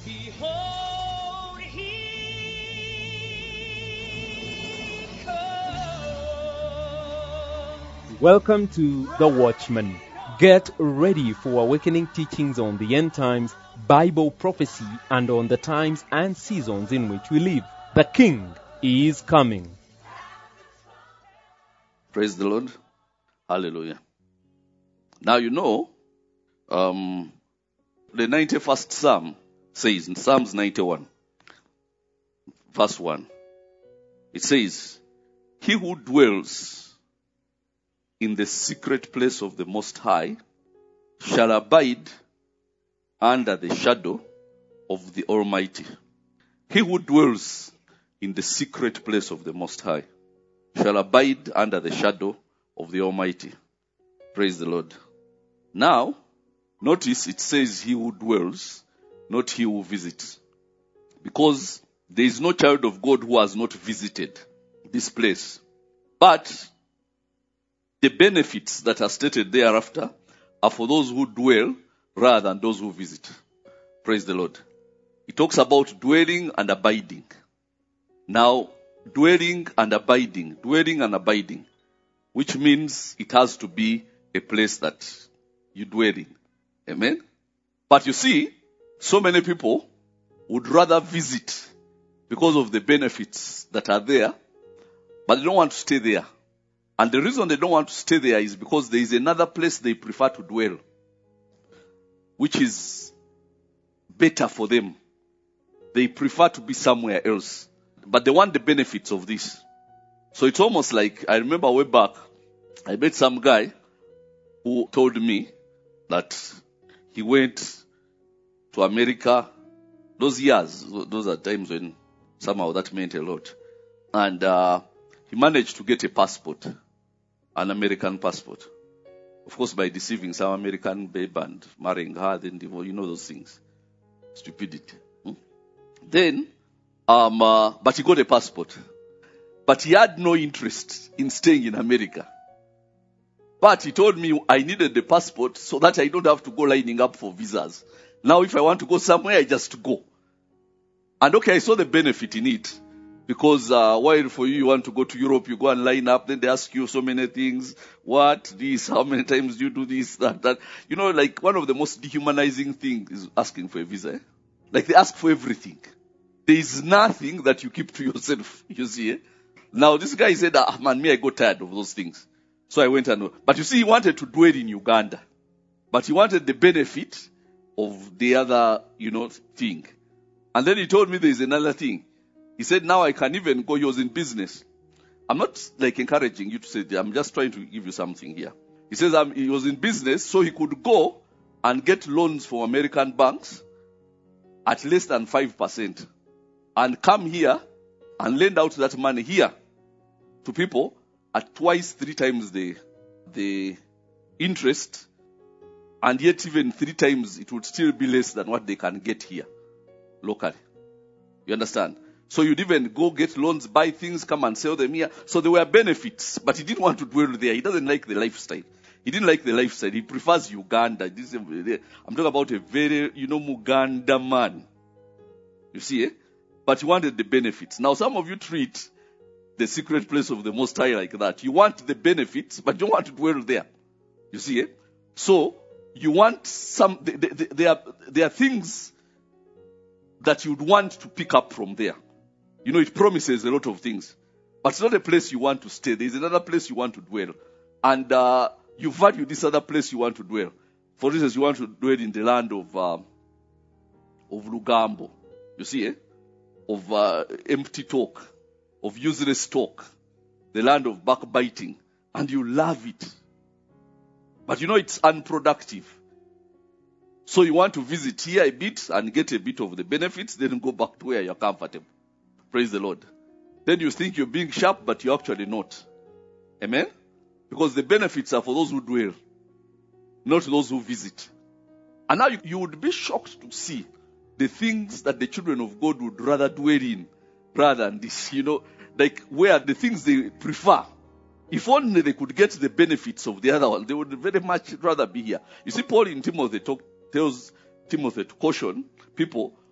Behold, he comes. Welcome to The Watchman. Get ready for awakening teachings on the end times, Bible prophecy, and on the times and seasons in which we live. The King is coming. Praise the Lord. Hallelujah. Now the 91st Psalm says in Psalms 91, verse 1, it says, "He who dwells in the secret place of the Most High shall abide under the shadow of the Almighty." He who dwells in the secret place of the Most High shall abide under the shadow of the Almighty. Praise the Lord. Now, notice it says he who dwells, not he who visits. Because there is no child of God who has not visited this place. But the benefits that are stated thereafter are for those who dwell rather than those who visit. Praise the Lord. It talks about dwelling and abiding. Now, dwelling and abiding, which means it has to be a place that you dwell in. Amen? But you see, so many people would rather visit because of the benefits that are there, but they don't want to stay there. And the reason they don't want to stay there is because there is another place they prefer to dwell, which is better for them. They prefer to be somewhere else, but they want the benefits of this. So it's almost like, I remember way back, I met some guy who told me that he went to America those years. Those are times when somehow that meant a lot. And he managed to get a passport, an American passport. Of course, by deceiving some American babe and marrying her, then those things. Stupidity. Then, but he got a passport. But he had no interest in staying in America. But he told me I needed the passport so that I don't have to go lining up for visas. Now if I want to go somewhere, I just go. And okay, I saw the benefit in it. Because while for you want to go to Europe, you go and line up, then they ask you so many things. What, this, how many times do you do this, that. Like one of the most dehumanizing things is asking for a visa. Like they ask for everything. There is nothing that you keep to yourself, you see. Now this guy said, I got tired of those things. So I went but you see, he wanted to dwell in Uganda. But he wanted the benefit of the other, thing. And then he told me there is another thing. He said, now I can even go. He was in business. I'm not encouraging you to say that. I'm just trying to give you something here. He says he was in business, so he could go and get loans from American banks at less than 5%. And come here and lend out that money here to people at twice, 3 times the interest. And yet even 3 times it would still be less than what they can get here locally. You understand? So you'd even go get loans, buy things, come and sell them here. So there were benefits, but he didn't want to dwell there. He doesn't like the lifestyle. He didn't like the lifestyle. He prefers Uganda. I'm talking about a very, Muganda man. You see, eh? But he wanted the benefits. Now some of you treat the secret place of the Most High like that. You want the benefits, but you don't want to dwell there. You see, eh? So you want there are things that you'd want to pick up from there. It promises a lot of things. But it's not a place you want to stay. There's another place you want to dwell. And you value this other place you want to dwell. For instance, you want to dwell in the land of Lugambo. You see, eh? Of empty talk. Of useless talk. The land of backbiting. And you love it. But it's unproductive. So you want to visit here a bit and get a bit of the benefits, then go back to where you're comfortable. Praise the Lord. Then you think you're being sharp, but you're actually not. Amen? Because the benefits are for those who dwell, not those who visit. And now you would be shocked to see the things that the children of God would rather dwell in rather than this, where the things they prefer. If only they could get the benefits of the other one, they would very much rather be here. You see, Paul in Timothy tells Timothy to caution people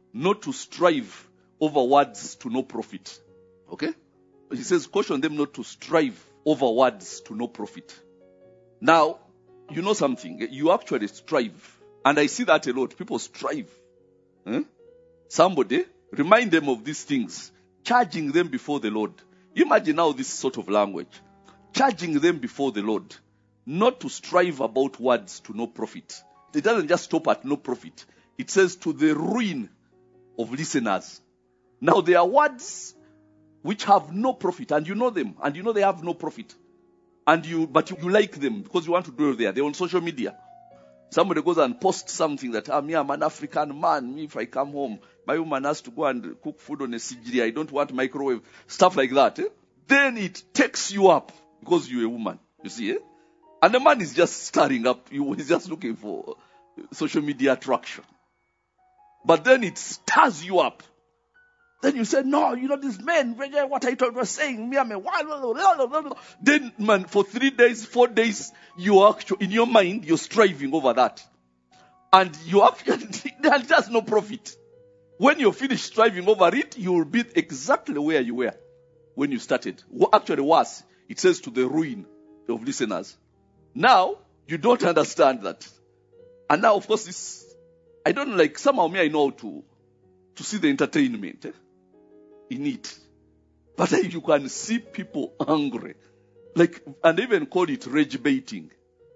not to strive over words to no profit. Okay? He says, caution them not to strive over words to no profit. Now, you know something, you actually strive. And I see that a lot. People strive. Somebody, remind them of these things, charging them before the Lord. Imagine now this sort of language. Charging them before the Lord, not to strive about words to no profit. It doesn't just stop at no profit. It says to the ruin of listeners. Now there are words which have no profit, and you know them, and you know they have no profit. But you like them because you want to dwell there. They're on social media. Somebody goes and posts something that, I'm an African man. Me, if I come home, my woman has to go and cook food on a CGD. I don't want microwave. Stuff like that. Then it takes you up because you're a woman. You see? And the man is just stirring up. He's just looking for social media attraction. But then it stirs you up. Then you say, no, these men, what I was saying, me, I'm a wild. Then, man, for 3 days, 4 days, you are actually, in your mind, you're striving over that. And you actually, there's no profit. When you're finished striving over it, you will be exactly where you were when you started. Actually, worse, it says to the ruin of listeners. Now, you don't understand that. And now, of course, I don't like, somehow I know how to see the entertainment in it. But you can see people angry. And even call it rage baiting.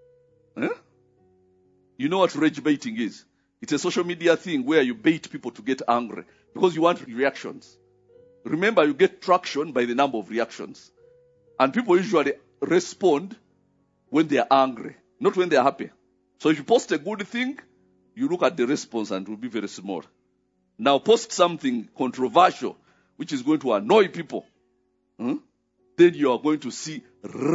You know what rage baiting is? It's a social media thing where you bait people to get angry because you want reactions. Remember, you get traction by the number of reactions. And people usually respond when they are angry, not when they are happy. So if you post a good thing, you look at the response and it will be very small. Now post something controversial, which is going to annoy people. Then you are going to see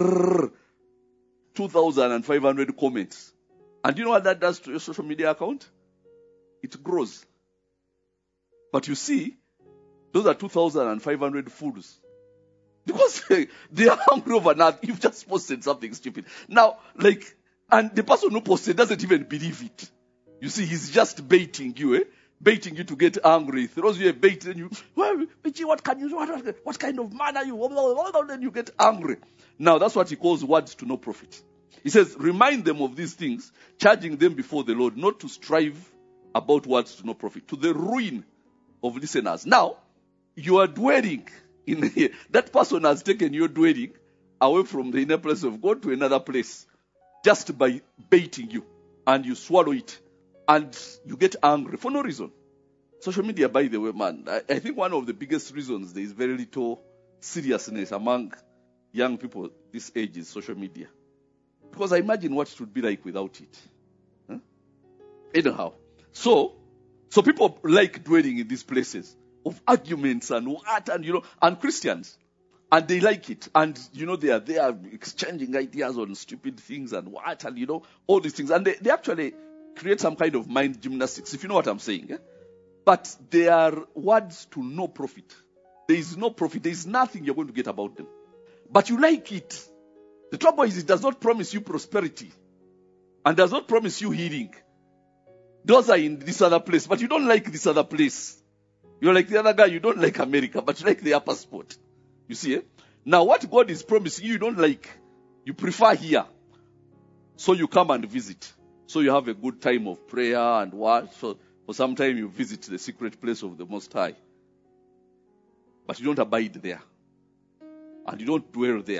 2,500 comments. And you know what that does to your social media account? It grows. But you see, those are 2,500 fools. Because they are hungry over nothing. You've just posted something stupid. Now, and the person who posted doesn't even believe it. You see, he's just baiting you, baiting you to get angry. He throws you a bait, and you, well, what kind of man are you? Then you get angry. Now, that's what he calls words to no profit. He says, remind them of these things, charging them before the Lord, not to strive about words to no profit, to the ruin of listeners. Now, you are dwelling in here. That person has taken your dwelling away from the inner place of God to another place, just by baiting you, and you swallow it. And you get angry for no reason. Social media, by the way, man, I think one of the biggest reasons there is very little seriousness among young people this age is social media. Because I imagine what it would be like without it. Anyhow. So people like dwelling in these places of arguments and what, and Christians. And they like it. And, they are exchanging ideas on stupid things and what, and, all these things. And they actually create some kind of mind gymnastics, if you know what I'm saying. But they are words to no profit. There is no profit. There is nothing you're going to get about them. But you like it. The trouble is it does not promise you prosperity. And does not promise you healing. Those are in this other place. But you don't like this other place. You're like the other guy. You don't like America. But you like their passport. You see? Now what God is promising you don't like. You prefer here. So you come and visit. So you have a good time of prayer and what. So for some time you visit the secret place of the Most High. But you don't abide there. And you don't dwell there.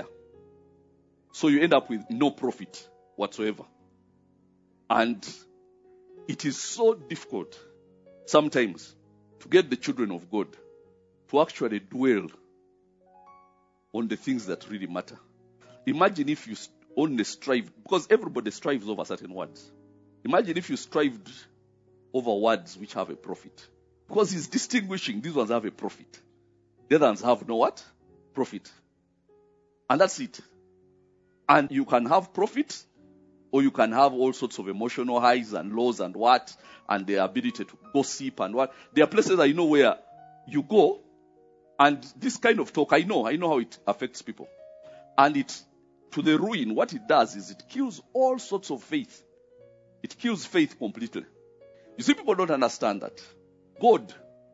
So you end up with no profit whatsoever. And it is so difficult sometimes to get the children of God to actually dwell on the things that really matter. Imagine if you only strive, because everybody strives over certain words. Imagine if you strived over words which have a profit. Because he's distinguishing, these ones have a profit. The other ones have no what? Profit. And that's it. And you can have profit, or you can have all sorts of emotional highs and lows and what, and the ability to gossip and what. There are places that where you go, and this kind of talk, I know how it affects people. And it, to the ruin, what it does is it kills all sorts of faith. It kills faith completely. You see, people don't understand that. God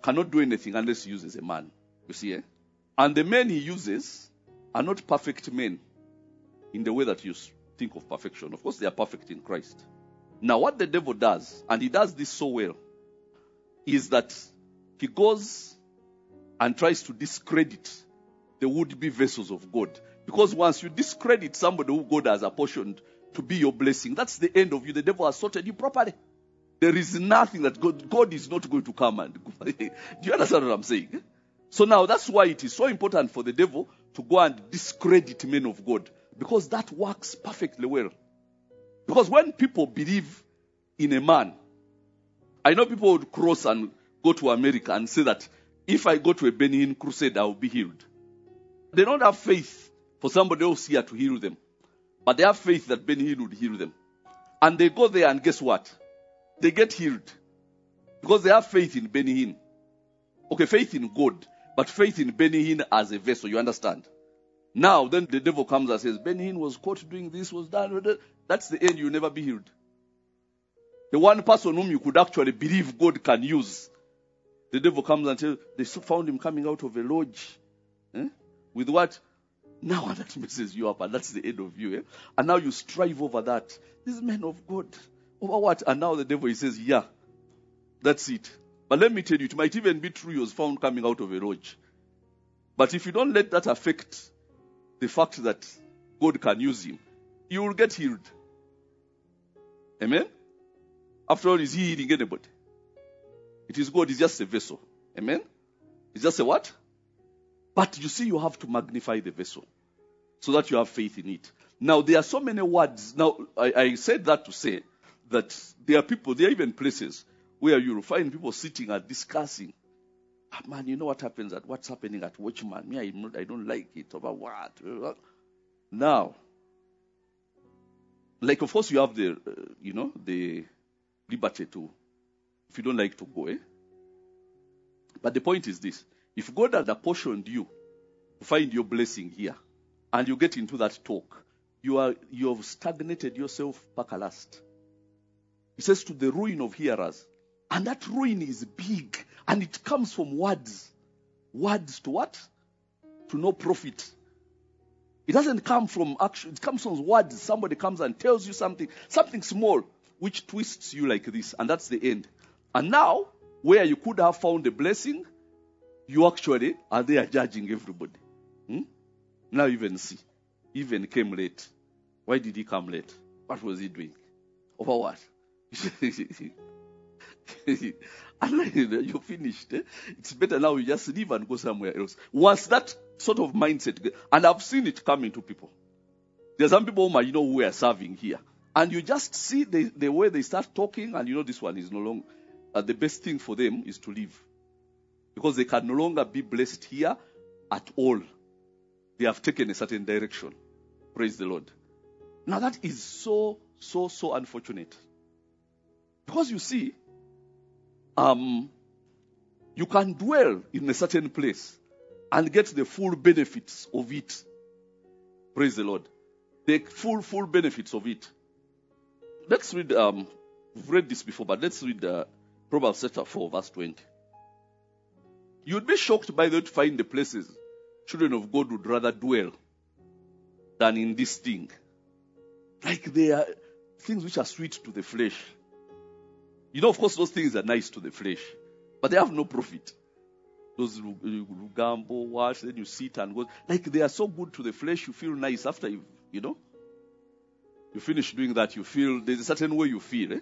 cannot do anything unless he uses a man. You see, eh? And the men he uses are not perfect men in the way that you think of perfection. Of course, they are perfect in Christ. Now, what the devil does, and he does this so well, is that he goes and tries to discredit the would-be vessels of God. Because once you discredit somebody who God has apportioned to be your blessing, that's the end of you. The devil has sorted you properly. There is nothing that God is not going to come and do you understand what I'm saying? So now that's why it is so important for the devil to go and discredit men of God, because that works perfectly well. Because when people believe in a man, I know people would cross and go to America and say that if I go to a Benny Hinn crusade, I will be healed. They don't have faith for somebody else here to heal them, but they have faith that Benny Hinn would heal them. And they go there and guess what? They get healed. Because they have faith in Benny Hinn. Okay, faith in God, but faith in Benny Hinn as a vessel, you understand? Now, then the devil comes and says, Benny Hinn was caught doing this, was done. That's the end, you'll never be healed. The one person whom you could actually believe God can use, the devil comes and says, they found him coming out of a lodge. With what? Now that messes you up, and that's the end of you. And now you strive over that. These men of God, over what? And now the devil, he says, yeah, that's it. But let me tell you, it might even be true he was found coming out of a lodge. But if you don't let that affect the fact that God can use him, you will get healed. Amen? After all, is he healing anybody? It is God, it's just a vessel. Amen? It's just a what? But you see, you have to magnify the vessel so that you have faith in it. Now, there are so many words. Now, I said that to say that there are people, there are even places where you will find people sitting and discussing. Man, you know what happens at what's happening at Watchman? Me, I don't like it. About what? Now, like, of course, you have the, the liberty to, if you don't like to go, But the point is this. If God had apportioned you to find your blessing here, and you get into that talk, you have stagnated yourself back last. He says to the ruin of hearers. And that ruin is big. And it comes from words. Words to what? To no profit. It doesn't come from action. It comes from words. Somebody comes and tells you something small, which twists you like this. And that's the end. And now, where you could have found a blessing, you actually are there judging everybody. Now even see. Even came late. Why did he come late? What was he doing? Over what? You're finished. It's better now you just leave and go somewhere else. Once that sort of mindset, and I've seen it coming to people. There are some people who are serving here. And you just see the way they start talking, and this one is no longer, the best thing for them is to leave. Because they can no longer be blessed here at all. They have taken a certain direction. Praise the Lord. Now that is so unfortunate. Because you see, you can dwell in a certain place and get the full benefits of it. Praise the Lord. The full benefits of it. Let's read, we've read this before, but let's read Proverbs chapter 4, verse 20. You'd be shocked by that to find the places children of God would rather dwell than in this thing. Like they are things which are sweet to the flesh. Of course, those things are nice to the flesh, but they have no profit. Those gamble, wash, then you sit and go. Like they are so good to the flesh, you feel nice after you finish doing that. You feel there's a certain way you feel,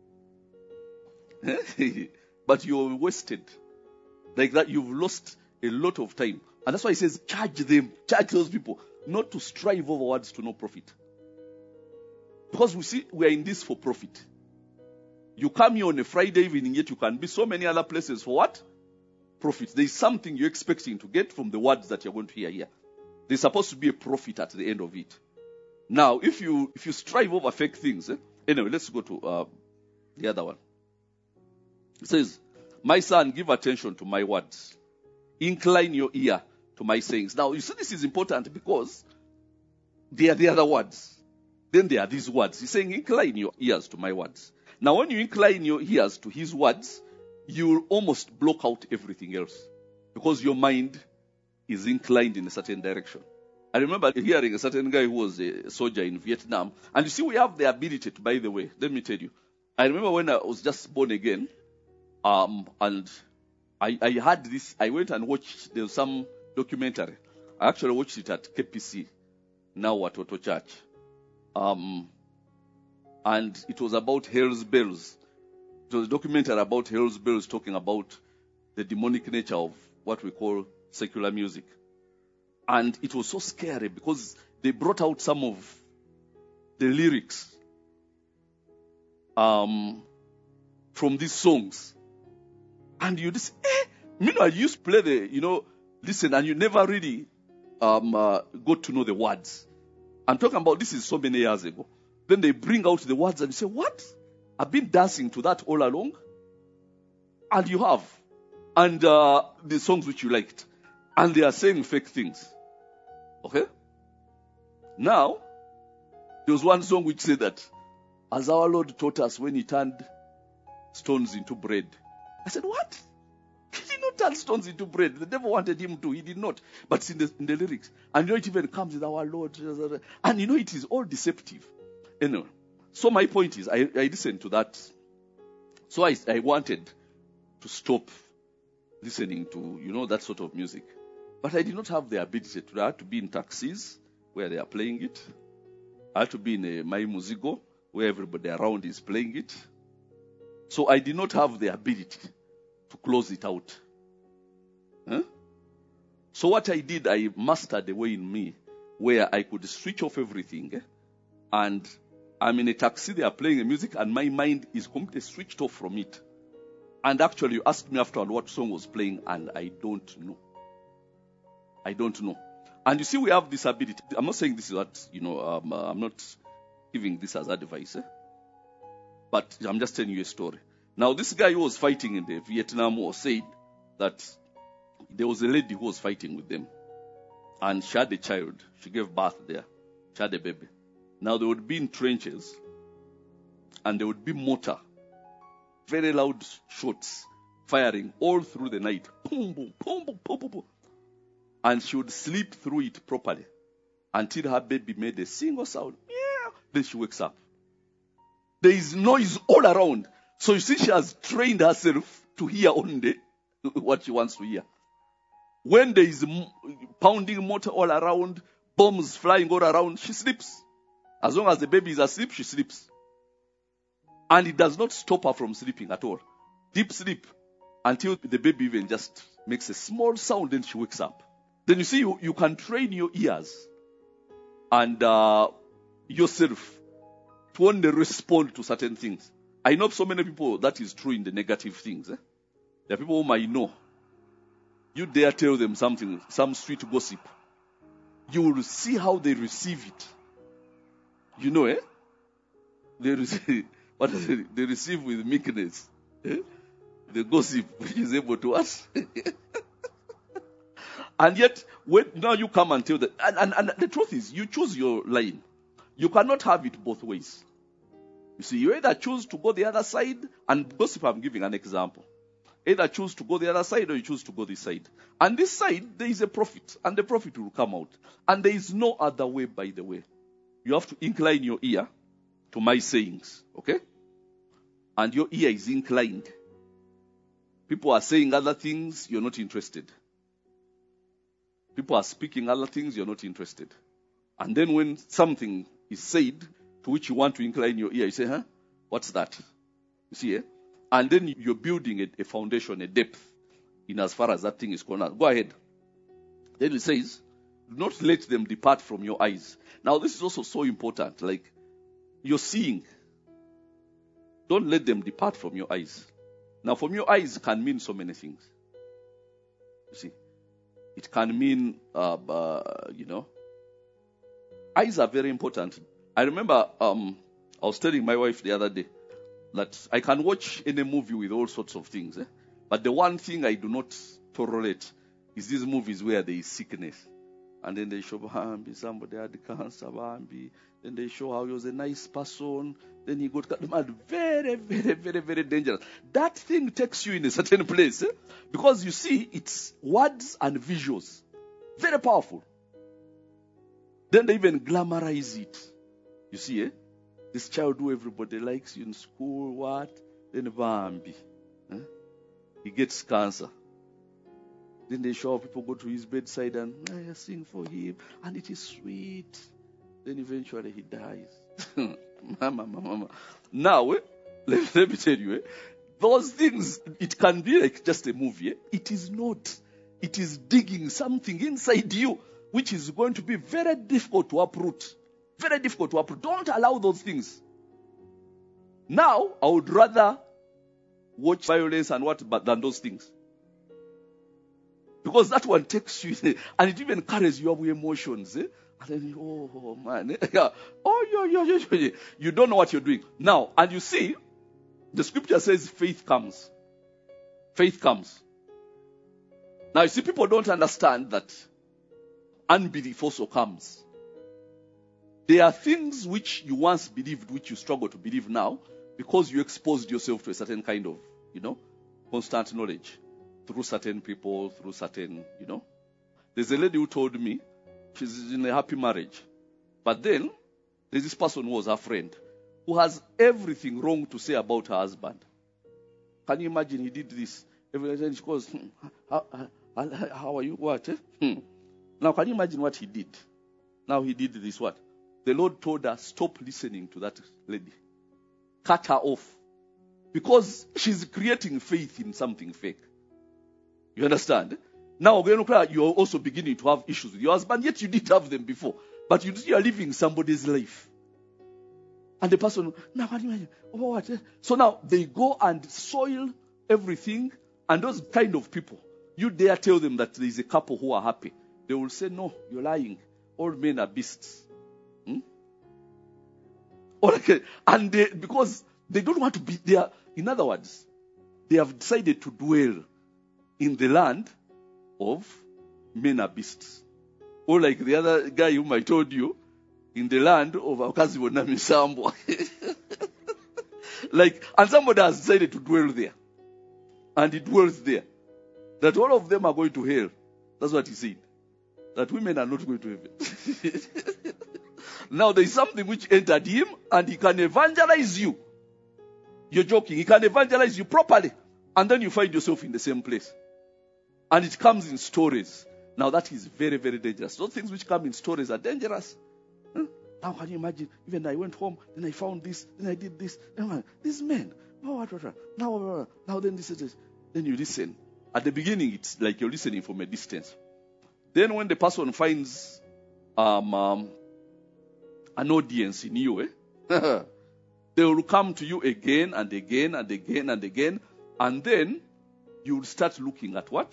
but you're wasted. Like that, you've lost a lot of time. And that's why he says, charge those people, not to strive over words to no profit. Because we are in this for profit. You come here on a Friday evening, yet you can be so many other places for what? Profit. There is something you're expecting to get from the words that you're going to hear here. There's supposed to be a profit at the end of it. Now, if you strive over fake things, anyway, let's go to the other one. It says, my son, give attention to my words. Incline your ear to my sayings. Now, you see, this is important because they are the other words. Then there are these words. He's saying, incline your ears to my words. Now, when you incline your ears to his words, you will almost block out everything else because your mind is inclined in a certain direction. I remember hearing a certain guy who was a soldier in Vietnam. And you see, we have the ability to, by the way, let me tell you. I remember when I was just born again, and I had this, I went and watched, there was some documentary. I actually watched it at KPC, now at Auto Church. And it was about Hell's Bells. It was a documentary about Hell's Bells talking about the demonic nature of what we call secular music. And it was so scary because they brought out some of the lyrics from these songs. And you just, meanwhile, you used to play the, listen, and you never really got to know the words. I'm talking about this is so many years ago. Then they bring out the words and you say, what? I've been dancing to that all along. And you have. And the songs which you liked. And they are saying fake things. Okay? Now, there was one song which said that, as our Lord taught us when he turned stones into bread. I said, what? He did not turn stones into bread. The devil wanted him to. He did not. But it's in the lyrics. And it even comes with our Lord. And it is all deceptive. Anyway, so my point is, I listened to that. So I wanted to stop listening to, that sort of music. But I did not have the ability to. I had to be in taxis where they are playing it. I had to be in a My Musigo where everybody around is playing it. So I did not have the ability to close it out. Huh? So what I did, I mastered a way in me where I could switch off everything. And I'm in a taxi, they are playing the music, and my mind is completely switched off from it. And actually, you asked me afterward what song was playing, and I don't know. I don't know. And you see, we have this ability. I'm not saying this is what, I'm not giving this as advice. But I'm just telling you a story. Now, this guy who was fighting in the Vietnam War said that there was a lady who was fighting with them. And she had a child. She gave birth there. She had a baby. Now, they would be in trenches. And there would be mortar. Very loud shots firing all through the night. Boom, boom, boom, boom, boom, boom, boom. And she would sleep through it properly until her baby made a single sound. Yeah. Then she wakes up. There is noise all around. So you see, she has trained herself to hear only what she wants to hear. When there is pounding mortar all around, bombs flying all around, she sleeps. As long as the baby is asleep, she sleeps. And it does not stop her from sleeping at all. Deep sleep until the baby even just makes a small sound, then she wakes up. Then you see, you can train your ears and yourself to only respond to certain things. I know so many people that is true in the negative things. There are people whom I know. You dare tell them something, some sweet gossip. You will see how they receive it. They receive, they receive with meekness. The gossip which is able to us. And yet, now you come and tell that. And the truth is, you choose your line. You cannot have it both ways. You see, you either choose to go the other side, and gossip, I'm giving an example. Either choose to go the other side or you choose to go this side. And this side, there is a profit, and the profit will come out. And there is no other way, by the way. You have to incline your ear to my sayings, okay? And your ear is inclined. People are saying other things, you're not interested. People are speaking other things, you're not interested. And then when something is said to which you want to incline your ear, you say, what's that? You see, And then you're building a foundation, a depth, in as far as that thing is concerned. Go ahead. Then it says, do not let them depart from your eyes. Now, this is also so important. Like, you're seeing. Don't let them depart from your eyes. Now, from your eyes can mean so many things. You see, it can mean, eyes are very important. I remember I was telling my wife the other day that I can watch any movie with all sorts of things. But the one thing I do not tolerate is these movies where there is sickness. And then they show somebody had cancer, Then they show how he was a nice person. Then he got mad. Very, very, very, very dangerous. That thing takes you in a certain place. Because you see, it's words and visuals. Very powerful. Then they even glamorize it. You see, this child who everybody likes you in school, what? Then Bambi. He gets cancer. Then they show people go to his bedside and I sing for him. And it is sweet. Then eventually he dies. Mama. Now, let me tell you, those things, it can be like just a movie. It is not. It is digging something inside you, which is going to be very difficult to uproot. Very difficult to uproot. Don't allow those things. Now, I would rather watch violence and than those things. Because that one takes you, and it even carries your emotions. And then oh man. You don't know what you're doing. Now, and you see, the scripture says faith comes. Faith comes. Now, you see, people don't understand that unbelief also comes. There are things which you once believed, which you struggle to believe now, because you exposed yourself to a certain kind of, constant knowledge through certain people, through certain, There's a lady who told me she's in a happy marriage. But then, there's this person who was her friend, who has everything wrong to say about her husband. Can you imagine he did this? Every time she goes, how are you? What? Now, can you imagine what he did? Now he did this what? The Lord told her, stop listening to that lady. Cut her off. Because she's creating faith in something fake. You understand? Now, you're also beginning to have issues with your husband, yet you didn't have them before. But you are living somebody's life. And the person, now can you imagine? What? So now they go and soil everything, and those kind of people, you dare tell them that there is a couple who are happy. They will say, no, you're lying. All men are beasts. Okay. And because they don't want to be there. In other words, they have decided to dwell in the land of men are beasts. Or like the other guy whom I told you, in the land of Akazi Bonamisambo. And somebody has decided to dwell there. And he dwells there. That all of them are going to hell. That's what he said. That women are not going to heaven. Now there is something which entered him, and he can evangelize you. You're joking. He can evangelize you properly. And then you find yourself in the same place. And it comes in stories. Now that is very, very dangerous. Those things which come in stories are dangerous. Now can you imagine? Even I went home, then I found this, then I did this. These men. Now then this is this. Then you listen. At the beginning, it's like you're listening from a distance. Then when the person finds an audience in you, they will come to you again and again and again and again. And then you will start looking at what?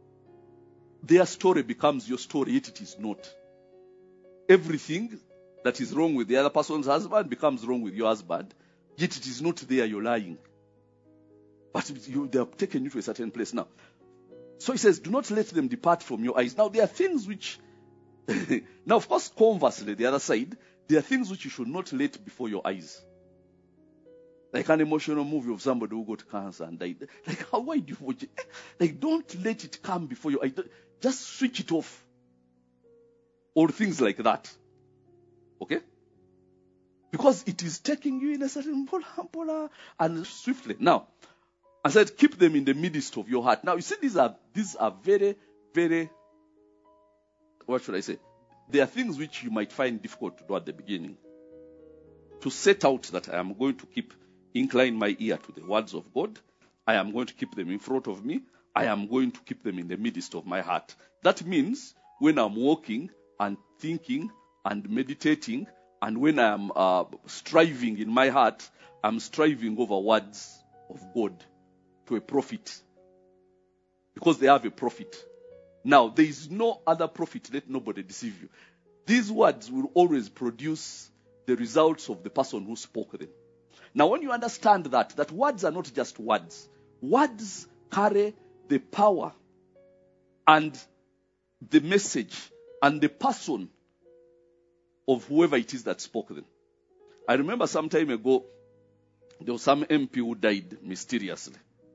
Their story becomes your story, yet it is not. Everything that is wrong with the other person's husband becomes wrong with your husband, yet it is not there, you're lying. But they have taken you to a certain place now. So he says, do not let them depart from your eyes. Now, there are things which, now of course, conversely, the other side, there are things which you should not let before your eyes. Like an emotional movie of somebody who got cancer and died. Why do you watch it? Don't let it come before your eyes. Just switch it off. Or things like that. Okay? Because it is taking you in a certain polar and swiftly. Now, I said, keep them in the midst of your heart. Now, you see, these are very, very, what should I say? They are things which you might find difficult to do at the beginning. To set out that I am going to incline my ear to the words of God. I am going to keep them in front of me. I am going to keep them in the midst of my heart. That means when I'm walking and thinking and meditating, and when I am striving in my heart, I'm striving over words of God to a prophet. Because they have a prophet. Now, there is no other prophet. Let nobody deceive you. These words will always produce the results of the person who spoke them. Now, when you understand that words are not just words. Words carry the power and the message and the person of whoever it is that spoke them. I remember some time ago, there was some MP who died mysteriously.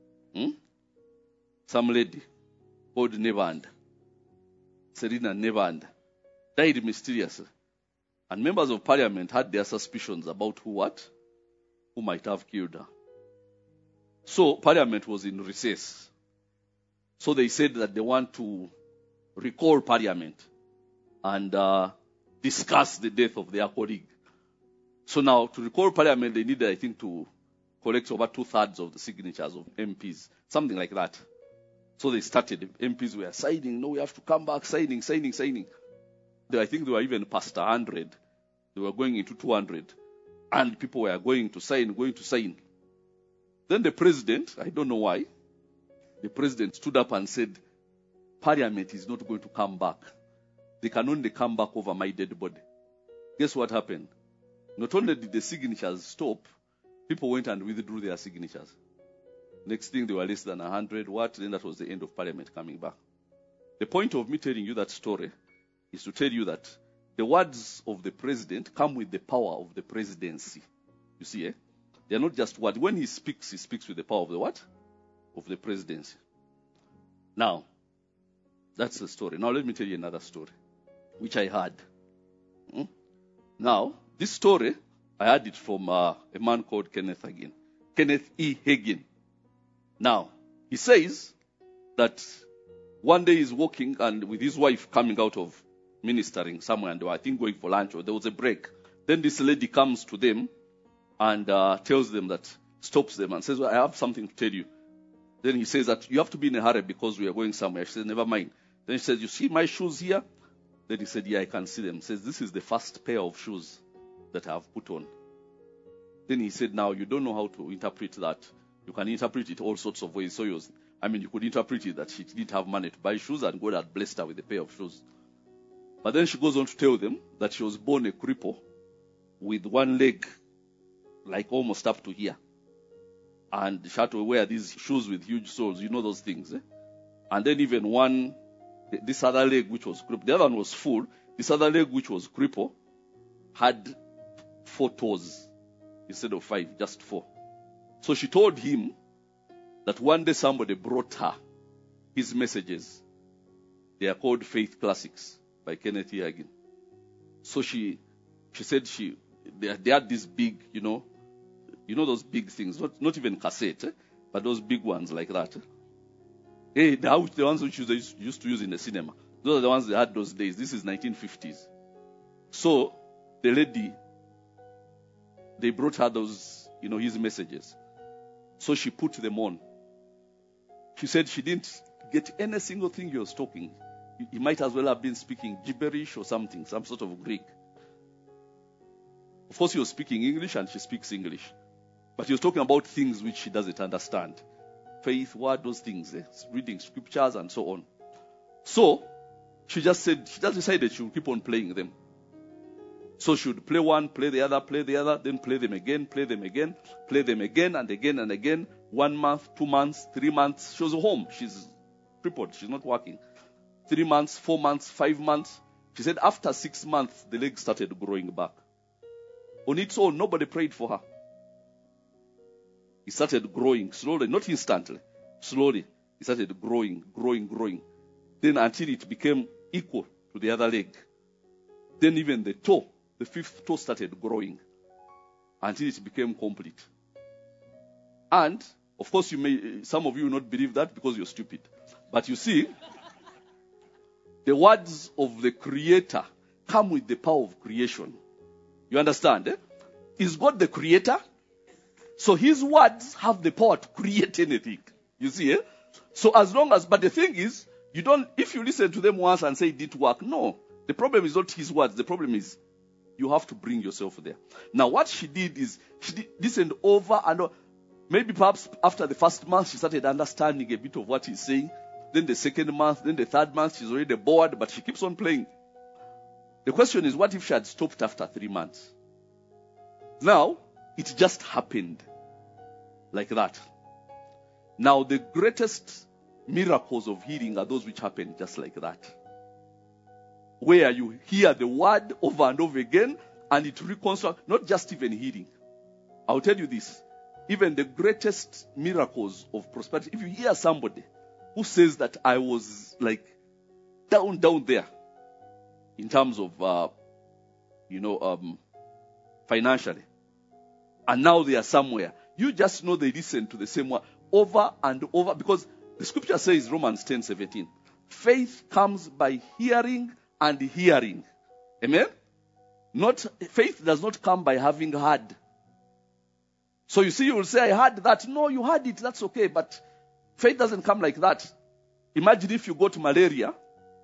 Some lady called Nevanda, Serena Nevanda, died mysteriously. And members of parliament had their suspicions about who might have killed her. So parliament was in recess. So they said that they want to recall parliament and discuss the death of their colleague. So now, to recall parliament, they needed, I think, to collect over 2/3 of the signatures of MPs, something like that. So they started. MPs were signing. No, we have to come back, signing. I think they were even past 100. They were going into 200. And people were going to sign. Then the president, I don't know why, the president stood up and said, Parliament is not going to come back. They can only come back over my dead body. Guess what happened? Not only did the signatures stop, people went and withdrew their signatures. Next thing, they were less than 100. Then that was the end of Parliament coming back. The point of me telling you that story is to tell you that the words of the president come with the power of the presidency. You see, They are not just words. When he speaks with the power of the what? Of the presidency. Now, that's the story. Now let me tell you another story, which I heard. Now, this story, I heard it from a man called Kenneth E. Hagin. Now, he says that one day he's walking and with his wife coming out of ministering somewhere, and they were, I think, going for lunch, or there was a break. Then this lady comes to them and tells them that, stops them and says, well, I have something to tell you. Then he says that you have to be in a hurry because we are going somewhere. She says, never mind. Then she says, you see my shoes here? Then he said, yeah, I can see them. He says, this is the first pair of shoes that I have put on. Then he said, now you don't know how to interpret that. You can interpret it all sorts of ways. So you could interpret it that she didn't have money to buy shoes and God had blessed her with a pair of shoes. But then she goes on to tell them that she was born a cripple with one leg like almost up to here. And she had to wear these shoes with huge soles, you know those things. And then even this other leg which was crippled, the other one was full. This other leg which was crippled had 4 toes instead of 5, just 4. So she told him that one day somebody brought her his messages. They are called Faith Classics by Kenneth E. Hagin. So she said they had this big, you know those big things, not even cassette, but those big ones like that. The ones which they used to use in the cinema. Those are the ones they had those days. This is 1950s. So the lady, they brought her those, his messages. So she put them on. She said she didn't get any single thing he was talking. He might as well have been speaking gibberish or something, some sort of Greek. Of course, he was speaking English and she speaks English. But he was talking about things which she doesn't understand. Faith, word, those things. Reading scriptures and so on. So, she just decided she would keep on playing them. So she would play one, play the other, then play them again, play them again and again and again. 1 month, 2 months, 3 months. She was home. She's crippled. She's not working. 3 months, 4 months, 5 months. She said after 6 months, the leg started growing back. On its own, nobody prayed for her. It started growing slowly, not instantly, slowly. It started growing. Then until it became equal to the other leg. Then even the 5th toe started growing until it became complete. And, of course, some of you will not believe that because you're stupid. But you see, the words of the Creator come with the power of creation. You understand? Is God the Creator? So his words have the power to create anything. You see? So but the thing is, if you listen to them once and say it didn't work, no. The problem is not his words. The problem is you have to bring yourself there. Now what she did is, she listened over and over. Maybe perhaps after the first month, she started understanding a bit of what he's saying. Then the second month, then the third month, she's already bored, but she keeps on playing. The question is, what if she had stopped after 3 months? Now, it just happened like that. Now, the greatest miracles of healing are those which happen just like that. where you hear the word over and over again and it reconstructs, not just even hearing. I'll tell you this. Even the greatest miracles of prosperity, if you hear somebody who says that I was like down there in terms of, financially, and now they are somewhere, you just know they listen to the same one over and over, because the scripture says, Romans 10:17, faith comes by hearing and hearing. Amen? Faith does not come by having heard. So you see, you will say, I heard that. No, you heard it, that's okay, but faith doesn't come like that. Imagine if you got malaria.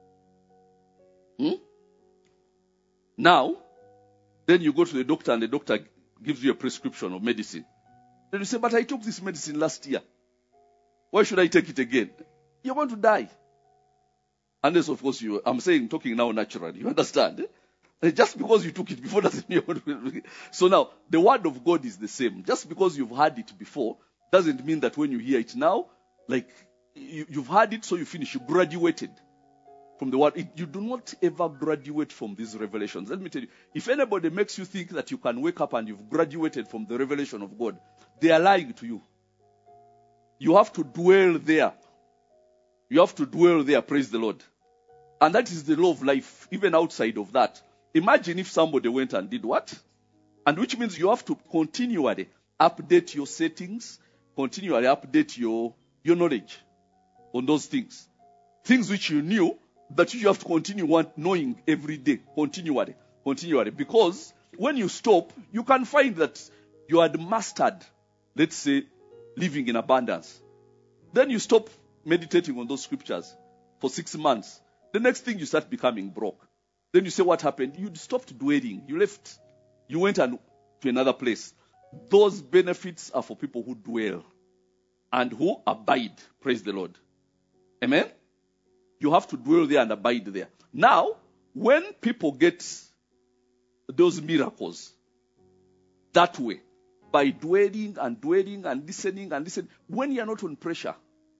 Now, then you go to the doctor and the doctor gives you a prescription of medicine. Then you say, but I took this medicine last year. Why should I take it again? You're going to die. Unless, of course, I'm talking now naturally. You understand? Just because you took it before doesn't mean. So now, the word of God is the same. Just because you've heard it before doesn't mean that when you hear it now, like you've heard it, so you finish. You graduated from the word. You do not ever graduate from these revelations. Let me tell you, if anybody makes you think that you can wake up and you've graduated from the revelation of God, they are lying to you. You have to dwell there. You have to dwell there, praise the Lord. And that is the law of life, even outside of that. Imagine if somebody went and did what? And which means you have to continually update your settings, continually update your knowledge on those things. Things which you knew, but you have to continue knowing every day, continually. Because when you stop, you can find that you had mastered, let's say, living in abundance. Then you stop meditating on those scriptures for 6 months. The next thing, you start becoming broke. Then you say, what happened? You stopped dwelling. You left. You went to another place. Those benefits are for people who dwell and who abide. Praise the Lord. Amen? You have to dwell there and abide there. Now, when people get those miracles that way, by dwelling and listening, when you are not on pressure,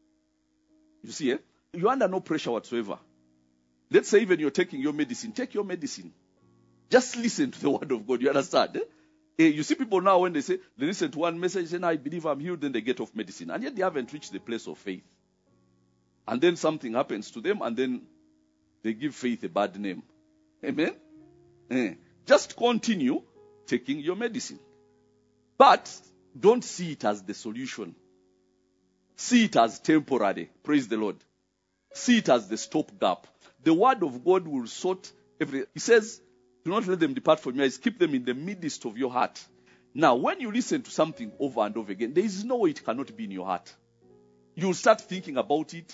you see, you're under no pressure whatsoever. Let's say even you're taking your medicine, take your medicine. Just listen to the word of God. You understand? You see people now, when they listen to one message, say, I believe I'm healed, then they get off medicine. And yet they haven't reached the place of faith. And then something happens to them, and then they give faith a bad name. Amen? Just continue taking your medicine. But don't see it as the solution. See it as temporary. Praise the Lord. See it as the stopgap. The word of God will sort everything. He says, do not let them depart from your eyes. Keep them in the midst of your heart. Now, when you listen to something over and over again, there is no way it cannot be in your heart. You'll start thinking about it.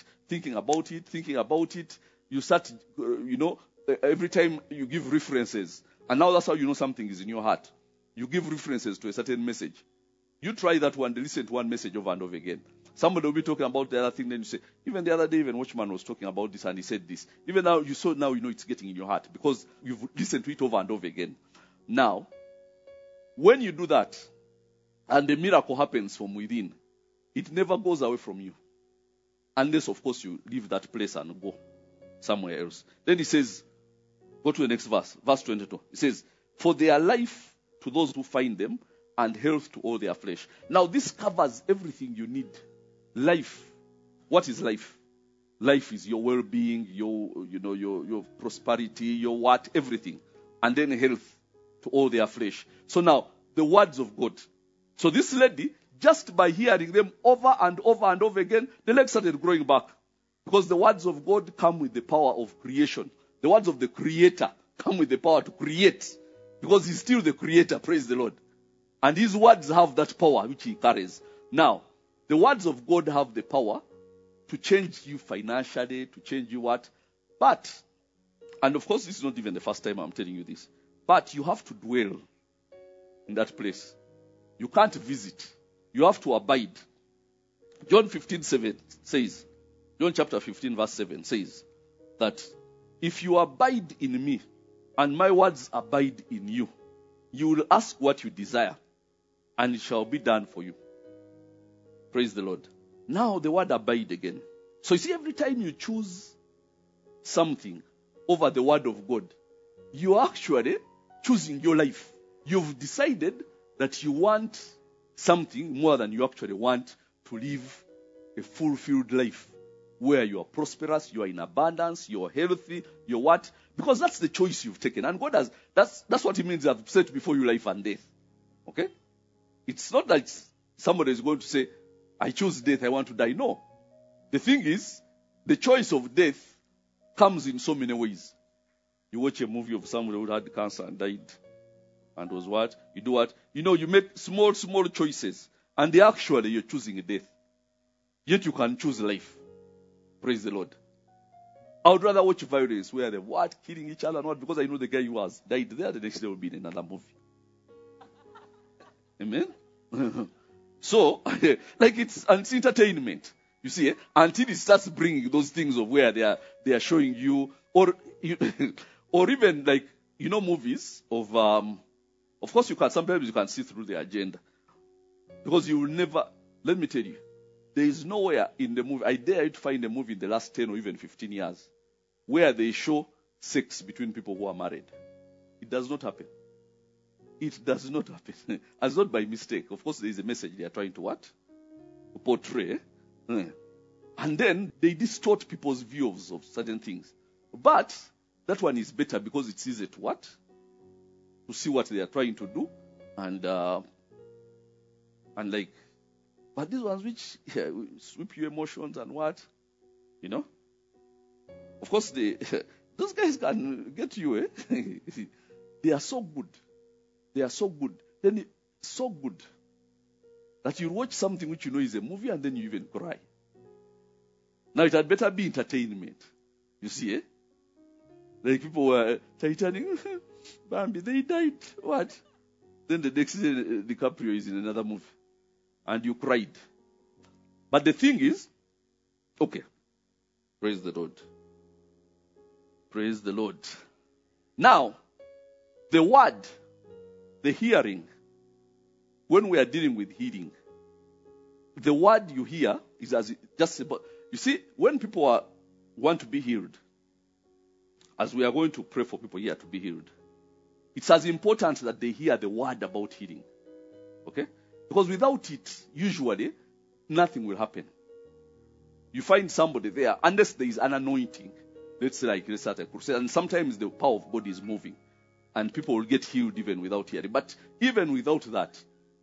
You start, every time you give references. And now that's how you know something is in your heart. You give references to a certain message. You try that one, listen to one message over and over again. Somebody will be talking about the other thing, then you say, even the other day, even Watchman was talking about this and he said this. Even now, you know it's getting in your heart because you've listened to it over and over again. Now, when you do that, and the miracle happens from within, it never goes away from you. Unless, of course, you leave that place and go somewhere else. Then he says, go to the next verse, verse 22. He says, for they are life to those who find them, and health to all their flesh. Now, this covers everything you need. Life. What is life? Life is your well-being, your prosperity, your what, everything. And then health to all their flesh. So now, the words of God. So this lady, just by hearing them over and over and over again, the leg started growing back. Because the words of God come with the power of creation. The words of the Creator come with the power to create. Because He's still the Creator, praise the Lord. And His words have that power which He carries. Now, the words of God have the power to change you financially, to change you what? But, and of course this is not even the first time I'm telling you this, but you have to dwell in that place. You can't visit. You have to abide. John 15:7 says, John chapter 15 verse 7 says that if you abide in me and my words abide in you, you will ask what you desire and it shall be done for you. Praise the Lord. Now the word abide again. So you see, every time you choose something, over the word of God, you are actually choosing your life. You've decided that you want something more than you actually want to live a fulfilled life where you are prosperous, you are in abundance, you are healthy, you're what? Because that's the choice you've taken. And God has, that's what it means, I've set before you life and death. Okay? It's not that somebody is going to say, I choose death, I want to die. No. The thing is, the choice of death comes in so many ways. You watch a movie of somebody who had cancer and died. And was what? You do what? You make small choices. And you're choosing a death. Yet you can choose life. Praise the Lord. I would rather watch violence where they're killing each other and what? Because I know the guy who has died there, the next day will be in another movie. Amen? So, it's entertainment. You see, until it starts bringing those things of where they are showing you, or even movies of course sometimes you can see through the agenda. Because you will never, let me tell you, there is nowhere in the movie, I dare you to find a movie in the last 10 or even 15 years, where they show sex between people who are married. It does not happen. It does not happen. As not by mistake. Of course, there is a message they are trying to what? Portray. And then they distort people's views of certain things. But that one is better because it's easy to what? To see what they are trying to do. But these ones which sweep your emotions and what? Of course, those guys can get you, eh? They are so good. They are so good. Then so good that you watch something which you know is a movie and then you even cry. Now it had better be entertainment. You see, eh? Like people were Titanic, Bambi, they died. What? Then the next day DiCaprio is in another movie. And you cried. But the thing is, okay, praise the Lord. Praise the Lord. Now, the word, the hearing, when we are dealing with healing, the word you hear is just about, you see, when people want to be healed, as we are going to pray for people here to be healed, it's as important that they hear the word about healing. Okay? Because without it, usually, nothing will happen. You find somebody there, unless there is an anointing. Let's start a crusade. And sometimes the power of God is moving. And people will get healed even without hearing. But even without that,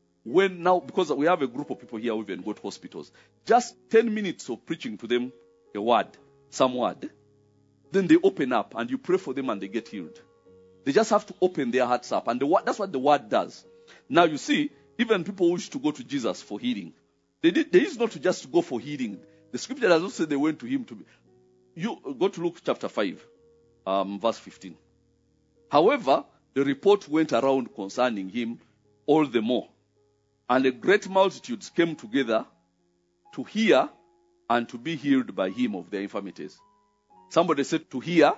because we have a group of people here who even go to hospitals, just 10 minutes of preaching to them a word, some word, then they open up and you pray for them and they get healed. They just have to open their hearts up. And that's what the word does. Now you see, even people who wish to go to Jesus for healing, they used not to just go for healing. The scripture does not say they went to him to be. You go to Luke chapter 5, verse 15. However, the report went around concerning him all the more. And a great multitude came together to hear and to be healed by him of their infirmities. Somebody said to hear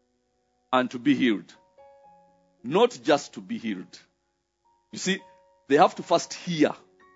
and to be healed. Not just to be healed. You see, they have to first hear.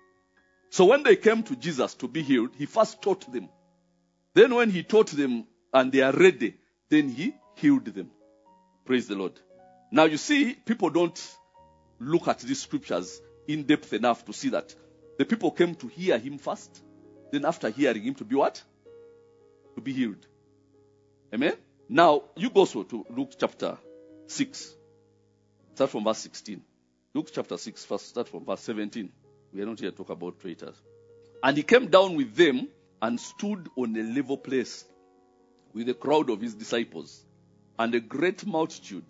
So when they came to Jesus to be healed, he first taught them. Then when he taught them and they are ready, then he healed them. Praise the Lord. Now you see, people don't look at these scriptures in depth enough to see that the people came to hear him first. Then after hearing him to be what? To be healed. Amen? Now, you go so to Luke chapter 6. Start from verse 16. Luke chapter 6, first start from verse 17. We are not here to talk about traitors. And he came down with them and stood on a level place with a crowd of his disciples and a great multitude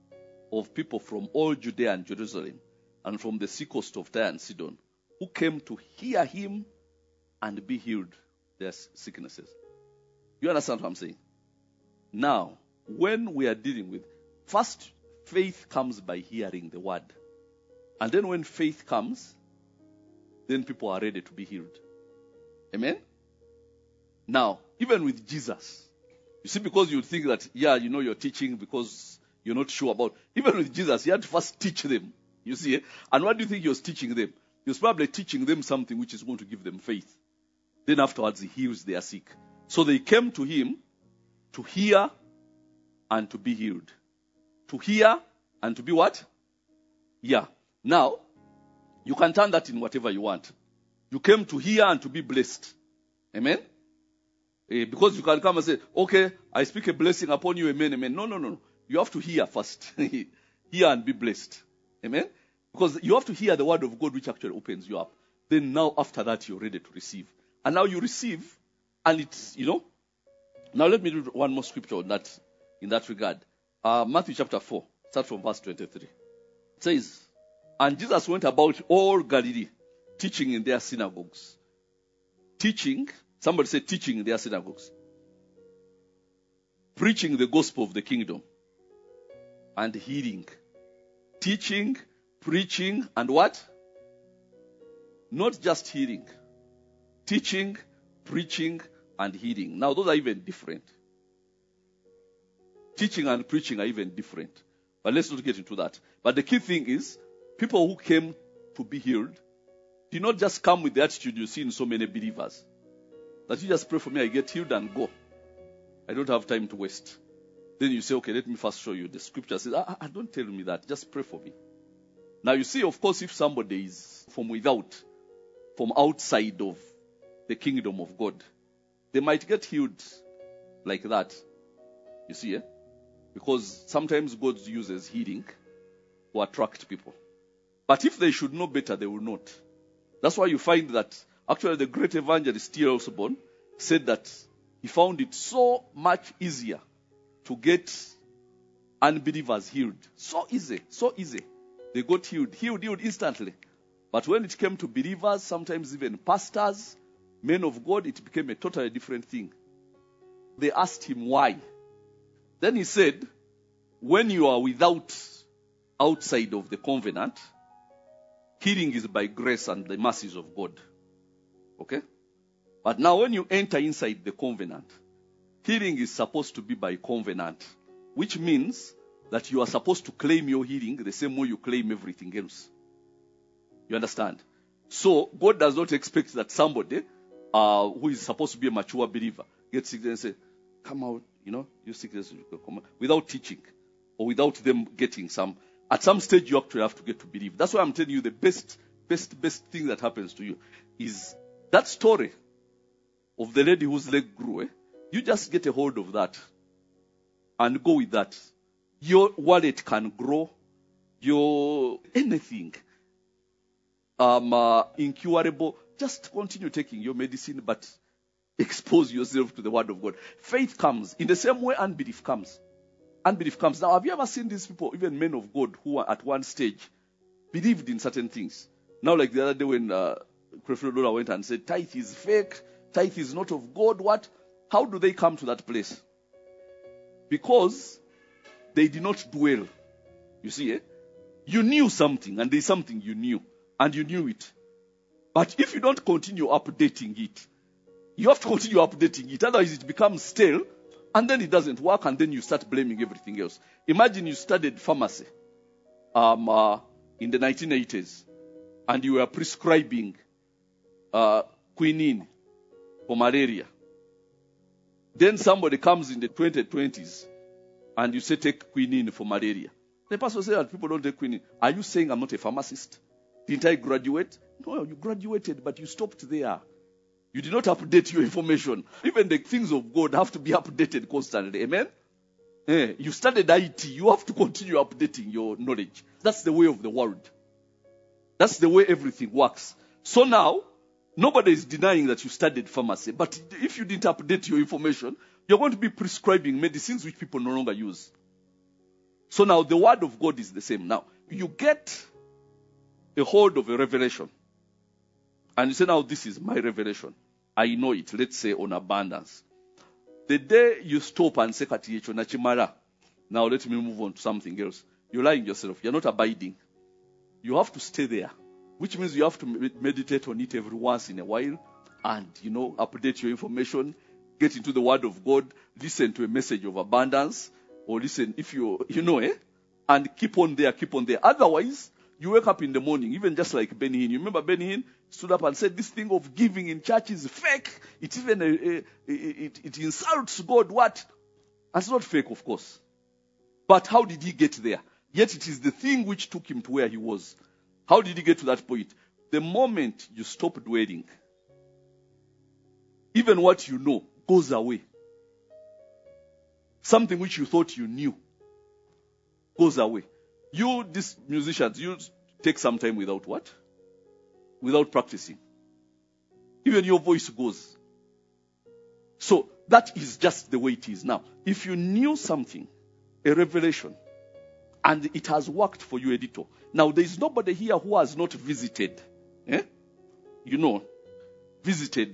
of people from all Judea and Jerusalem and from the seacoast of Tyre and Sidon, who came to hear him and be healed their sicknesses. You understand what I'm saying? Now, when we are dealing with, first, faith comes by hearing the word. And then when faith comes, then people are ready to be healed. Amen? Now, even with Jesus, you see, because you think that, you're teaching because you're not sure about. Even with Jesus, he had to first teach them. You see, and what do you think he was teaching them? He was probably teaching them something which is going to give them faith. Then afterwards, he heals their sick. So they came to him to hear and to be healed. To hear and to be what? Yeah. Now, you can turn that in whatever you want. You came to hear and to be blessed. Amen? Because you can come and say, okay, I speak a blessing upon you, amen, amen. No. You have to hear first. Hear and be blessed. Amen? Because you have to hear the word of God which actually opens you up. Then now after that you're ready to receive. And now you receive, and it's, Now let me do one more scripture on that, in that regard. Matthew chapter 4, start from verse 23. It says, and Jesus went about all Galilee, teaching in their synagogues. Teaching, somebody say teaching in their synagogues. Preaching the gospel of the kingdom. And healing. Teaching, preaching, and what? Not just healing. Teaching, preaching, and healing. Now those are even different. Teaching and preaching are even different. But let's not get into that. But the key thing is, people who came to be healed did not just come with the attitude you see in so many believers. That you just pray for me, I get healed and go. I don't have time to waste. Then you say, okay, let me first show you. The scripture says, don't tell me that. Just pray for me. Now you see, of course, if somebody is from without, from outside of the kingdom of God, they might get healed like that. You see, because sometimes God uses healing to attract people. But if they should know better, they will not. That's why you find that actually the great evangelist T.L. Osborne said that he found it so much easier to get unbelievers healed. So easy. They got healed instantly. But when it came to believers, sometimes even pastors, men of God, it became a totally different thing. They asked him why. Then he said, when you are outside of the covenant, healing is by grace and the mercies of God. Okay? But now when you enter inside the covenant, healing is supposed to be by covenant, which means that you are supposed to claim your healing the same way you claim everything else. You understand? So God does not expect that somebody who is supposed to be a mature believer gets sick and say, come out, you sickness come out, without teaching or without them getting some. At some stage you actually have to get to believe. That's why I'm telling you the best thing that happens to you is that story of the lady whose leg grew. You just get a hold of that and go with that. Your wallet can grow. Your anything incurable. Just continue taking your medicine, but expose yourself to the word of God. Faith comes in the same way unbelief comes. Unbelief comes. Now, have you ever seen these people, even men of God, who are at one stage believed in certain things? Now, like the other day when Creflo Dollar went and said, tithe is fake, tithe is not of God, what? How do they come to that place? Because they did not dwell. You see, you knew something, and there's something you knew, and you knew it. But if you don't continue updating it, you have to continue updating it, otherwise it becomes stale, and then it doesn't work, and then you start blaming everything else. Imagine you studied pharmacy in the 1980s, and you were prescribing quinine for malaria. Then somebody comes in the 2020s, and you say take quinine for malaria. The pastor said that people don't take quinine. Are you saying I'm not a pharmacist? Didn't I graduate? No, you graduated, but you stopped there. You did not update your information. Even the things of God have to be updated constantly. Amen? You studied IT. You have to continue updating your knowledge. That's the way of the world. That's the way everything works. So now, nobody is denying that you studied pharmacy. But if you didn't update your information, you're going to be prescribing medicines which people no longer use. So now, the word of God is the same. Now, you get a hold of a revelation. And you say, now this is my revelation. I know it, let's say on abundance. The day you stop and say, now let me move on to something else. You're lying yourself. You're not abiding. You have to stay there. Which means you have to meditate on it every once in a while. And, update your information. Get into the word of God. Listen to a message of abundance. Or listen if and keep on there. Otherwise, you wake up in the morning, even just like Benny Hinn. You remember Benny Hinn stood up and said, this thing of giving in church is fake. It's even, it insults God. What? That's not fake, of course. But how did he get there? Yet it is the thing which took him to where he was. How did he get to that point? The moment you stop dwelling, even what you know goes away. Something which you thought you knew goes away. You, these musicians, you take some time without what? Without practicing. Even your voice goes. So that is just the way it is. Now, if you knew something, a revelation, and it has worked for you, editor. Now, there is nobody here who has not visited. Visited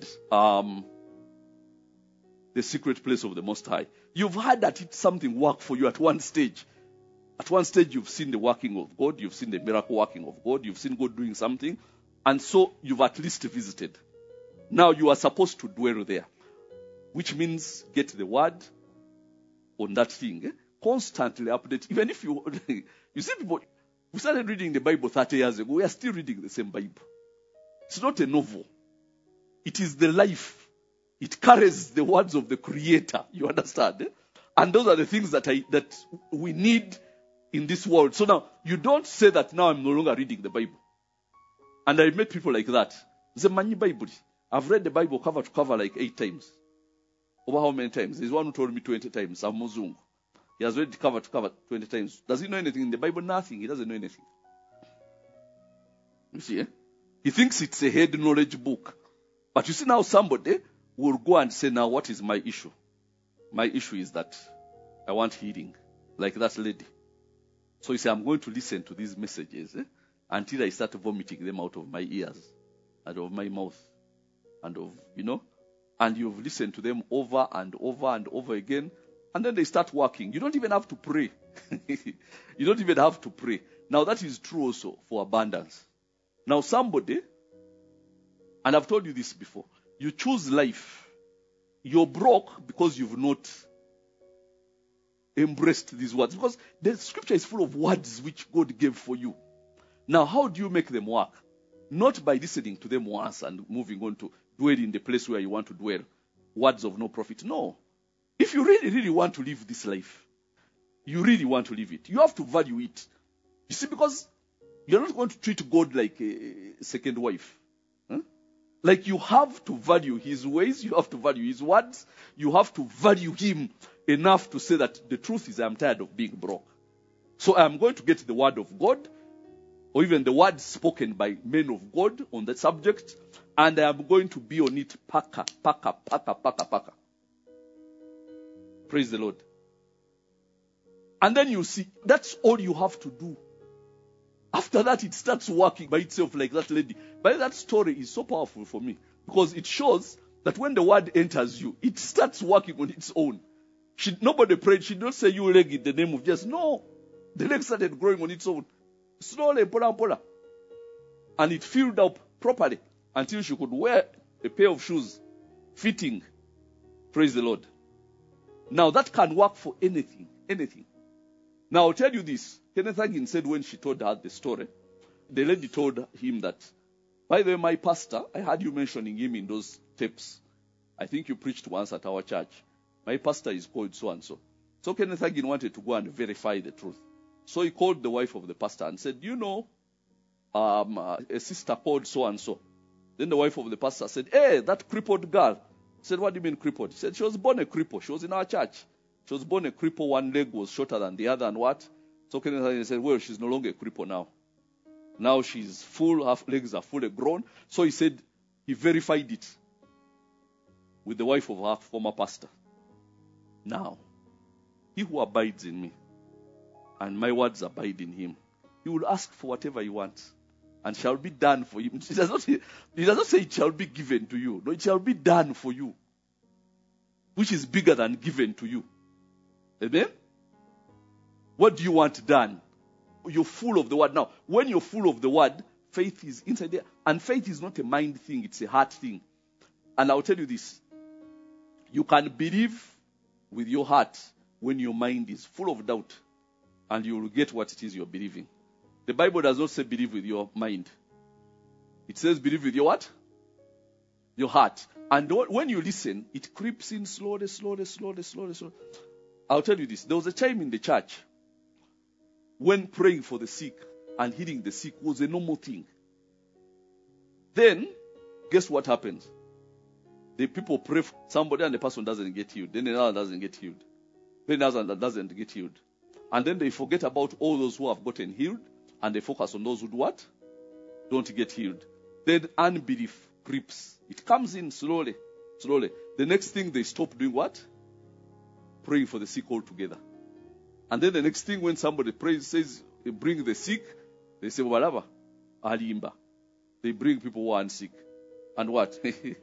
the secret place of the Most High. You've heard that it's something worked for you at one stage. At one stage, you've seen the working of God. You've seen the miracle working of God. You've seen God doing something. And so you've at least visited. Now you are supposed to dwell there. Which means get the word on that thing. Constantly update. Even if you see people, we started reading the Bible 30 years ago. We are still reading the same Bible. It's not a novel. It is the life. It carries the words of the Creator. You understand? And those are the things that we need in this world. So now, you don't say that now I'm no longer reading the Bible. And I've met people like that. The Mani Bible. I've read the Bible cover to cover like 8 times. Over how many times? There's one who told me 20 times. I'm Muzungu. He has read cover to cover 20 times. Does he know anything in the Bible? Nothing. He doesn't know anything. You see, He thinks it's a head knowledge book. But you see now somebody will go and say, now what is my issue? My issue is that I want healing. Like that lady. So you say, I'm going to listen to these messages until I start vomiting them out of my ears and of my mouth. And and you've listened to them over and over and over again. And then they start working. You don't even have to pray. You don't even have to pray. Now that is true also for abundance. Now somebody, and I've told you this before, you choose life. You're broke because you've not embraced these words. Because the scripture is full of words which God gave for you. Now how do you make them work? Not by listening to them once and moving on to dwell in the place where you want to dwell. Words of no profit. No. If you really, really want to live this life, you really want to live it, you have to value it. You see, because you're not going to treat God like a second wife. Like you have to value His ways, you have to value His words, you have to value Him enough to say that the truth is I'm tired of being broke. So I'm going to get the word of God, or even the words spoken by men of God on that subject, and I am going to be on it paka. Praise the Lord. And then you see, that's all you have to do. After that, it starts working by itself like that lady. But that story is so powerful for me because it shows that when the word enters you, it starts working on its own. Nobody prayed. She did not say, you leg in the name of Jesus. No. The leg started growing on its own. Slowly, pola. And it filled up properly until she could wear a pair of shoes fitting. Praise the Lord. Now that can work for anything. Anything. Now I'll tell you this. Kenneth Hagin said when she told her the story, the lady told him that, by the way, my pastor, I heard you mentioning him in those tapes. I think you preached once at our church. My pastor is called so and so. So Kenneth Hagin wanted to go and verify the truth. So he called the wife of the pastor and said, a sister called so and so. Then the wife of the pastor said, hey, that crippled girl. He said, what do you mean crippled? He said, she was born a cripple. She was in our church. She was born a cripple. One leg was shorter than the other and what? So Kenneth Hagin said, well, she's no longer a cripple now. Now she's full, her legs are fully grown. So he said, he verified it with the wife of our former pastor. Now, he who abides in me, and my words abide in him, he will ask for whatever he wants, and shall be done for him. He does not say it shall be given to you. No, it shall be done for you, which is bigger than given to you. Amen? What do you want done? You're full of the word. Now, when you're full of the word, faith is inside there. And faith is not a mind thing, it's a heart thing. And I'll tell you this. You can believe with your heart when your mind is full of doubt, and you will get what it is you're believing. The Bible does not say believe with your mind. It says believe with your what? Your heart. And when you listen, it creeps in slowly. I'll tell you this. There was a time in the church when praying for the sick and healing the sick was a normal thing. Then, guess what happens? The people pray for somebody and the person doesn't get healed. Then another doesn't get healed. Then another doesn't get healed. And then they forget about all those who have gotten healed and they focus on those who do what? Don't get healed. Then unbelief creeps. It comes in slowly. The next thing they stop doing what? Praying for the sick altogether. And then the next thing when somebody prays, says, bring the sick, they say, whatever, alimba. They bring people who are sick. And what?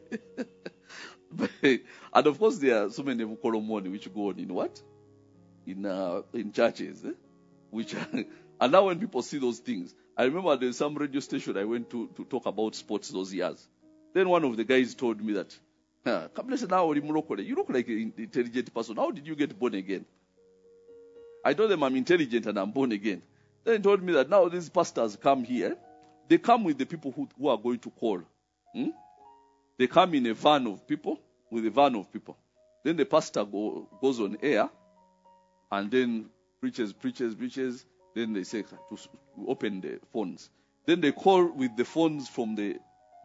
And of course there are so many Kolomoni which go on in what? In churches. Which and now when people see those things, I remember there's some radio station I went to talk about sports those years. Then one of the guys told me that, you look like an intelligent person. How did you get born again? I told them I'm intelligent and I'm born again. Then he told me that now these pastors come here. They come with the people who are going to call. They come in a van of people, with a van of people. Then the pastor goes on air and then preaches. Then they say to open the phones. Then they call with the phones from the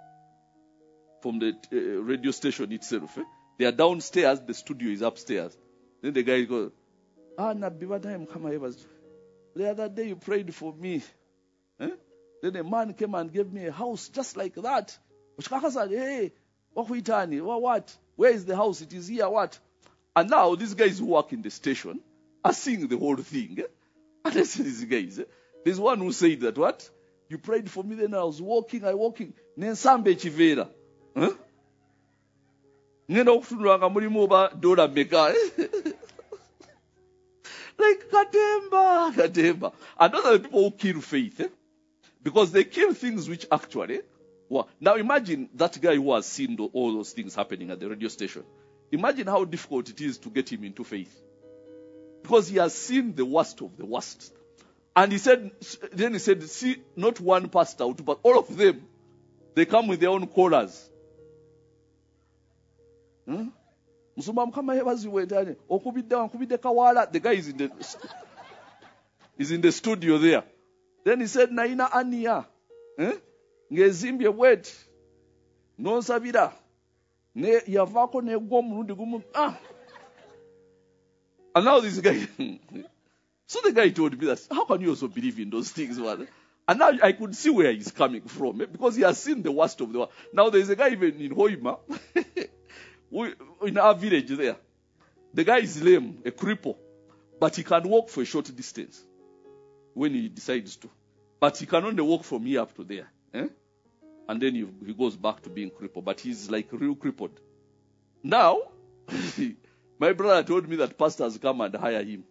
radio station itself. They are downstairs, the studio is upstairs. Then the guy goes, the other day you prayed for me. Then a man came and gave me a house just like that. Said, hey, what? Where is the house? It is here, what? And now these guys who work in the station are seeing the whole thing. And I said, these guys, there's one who said that, what? You prayed for me, then I was walking. Nensambe chivera. Nena okutunulanga mulimu oba dola meka. Like Katemba. And those are the people who kill faith. Because they kill things which actually were. Now imagine that guy who has seen all those things happening at the radio station. Imagine how difficult it is to get him into faith. Because he has seen the worst of the worst. And he said, see, not one pastor, but all of them, they come with their own callers. The guy is in the studio there. Then he said, Naina Ania. Ngezimbye wet. No sabida. Ne yavako ne gom. And now this guy. So the guy told me that, how can you also believe in those things? Man? And now I could see where he's coming from. Because he has seen the worst of the world. Now there's a guy even in Hoima. In our village there. The guy is lame, a cripple. But he can walk for a short distance. When he decides to. But he can only walk from here up to there. And then he goes back to being crippled. But he's like real crippled. Now, my brother told me that pastors come and hire him.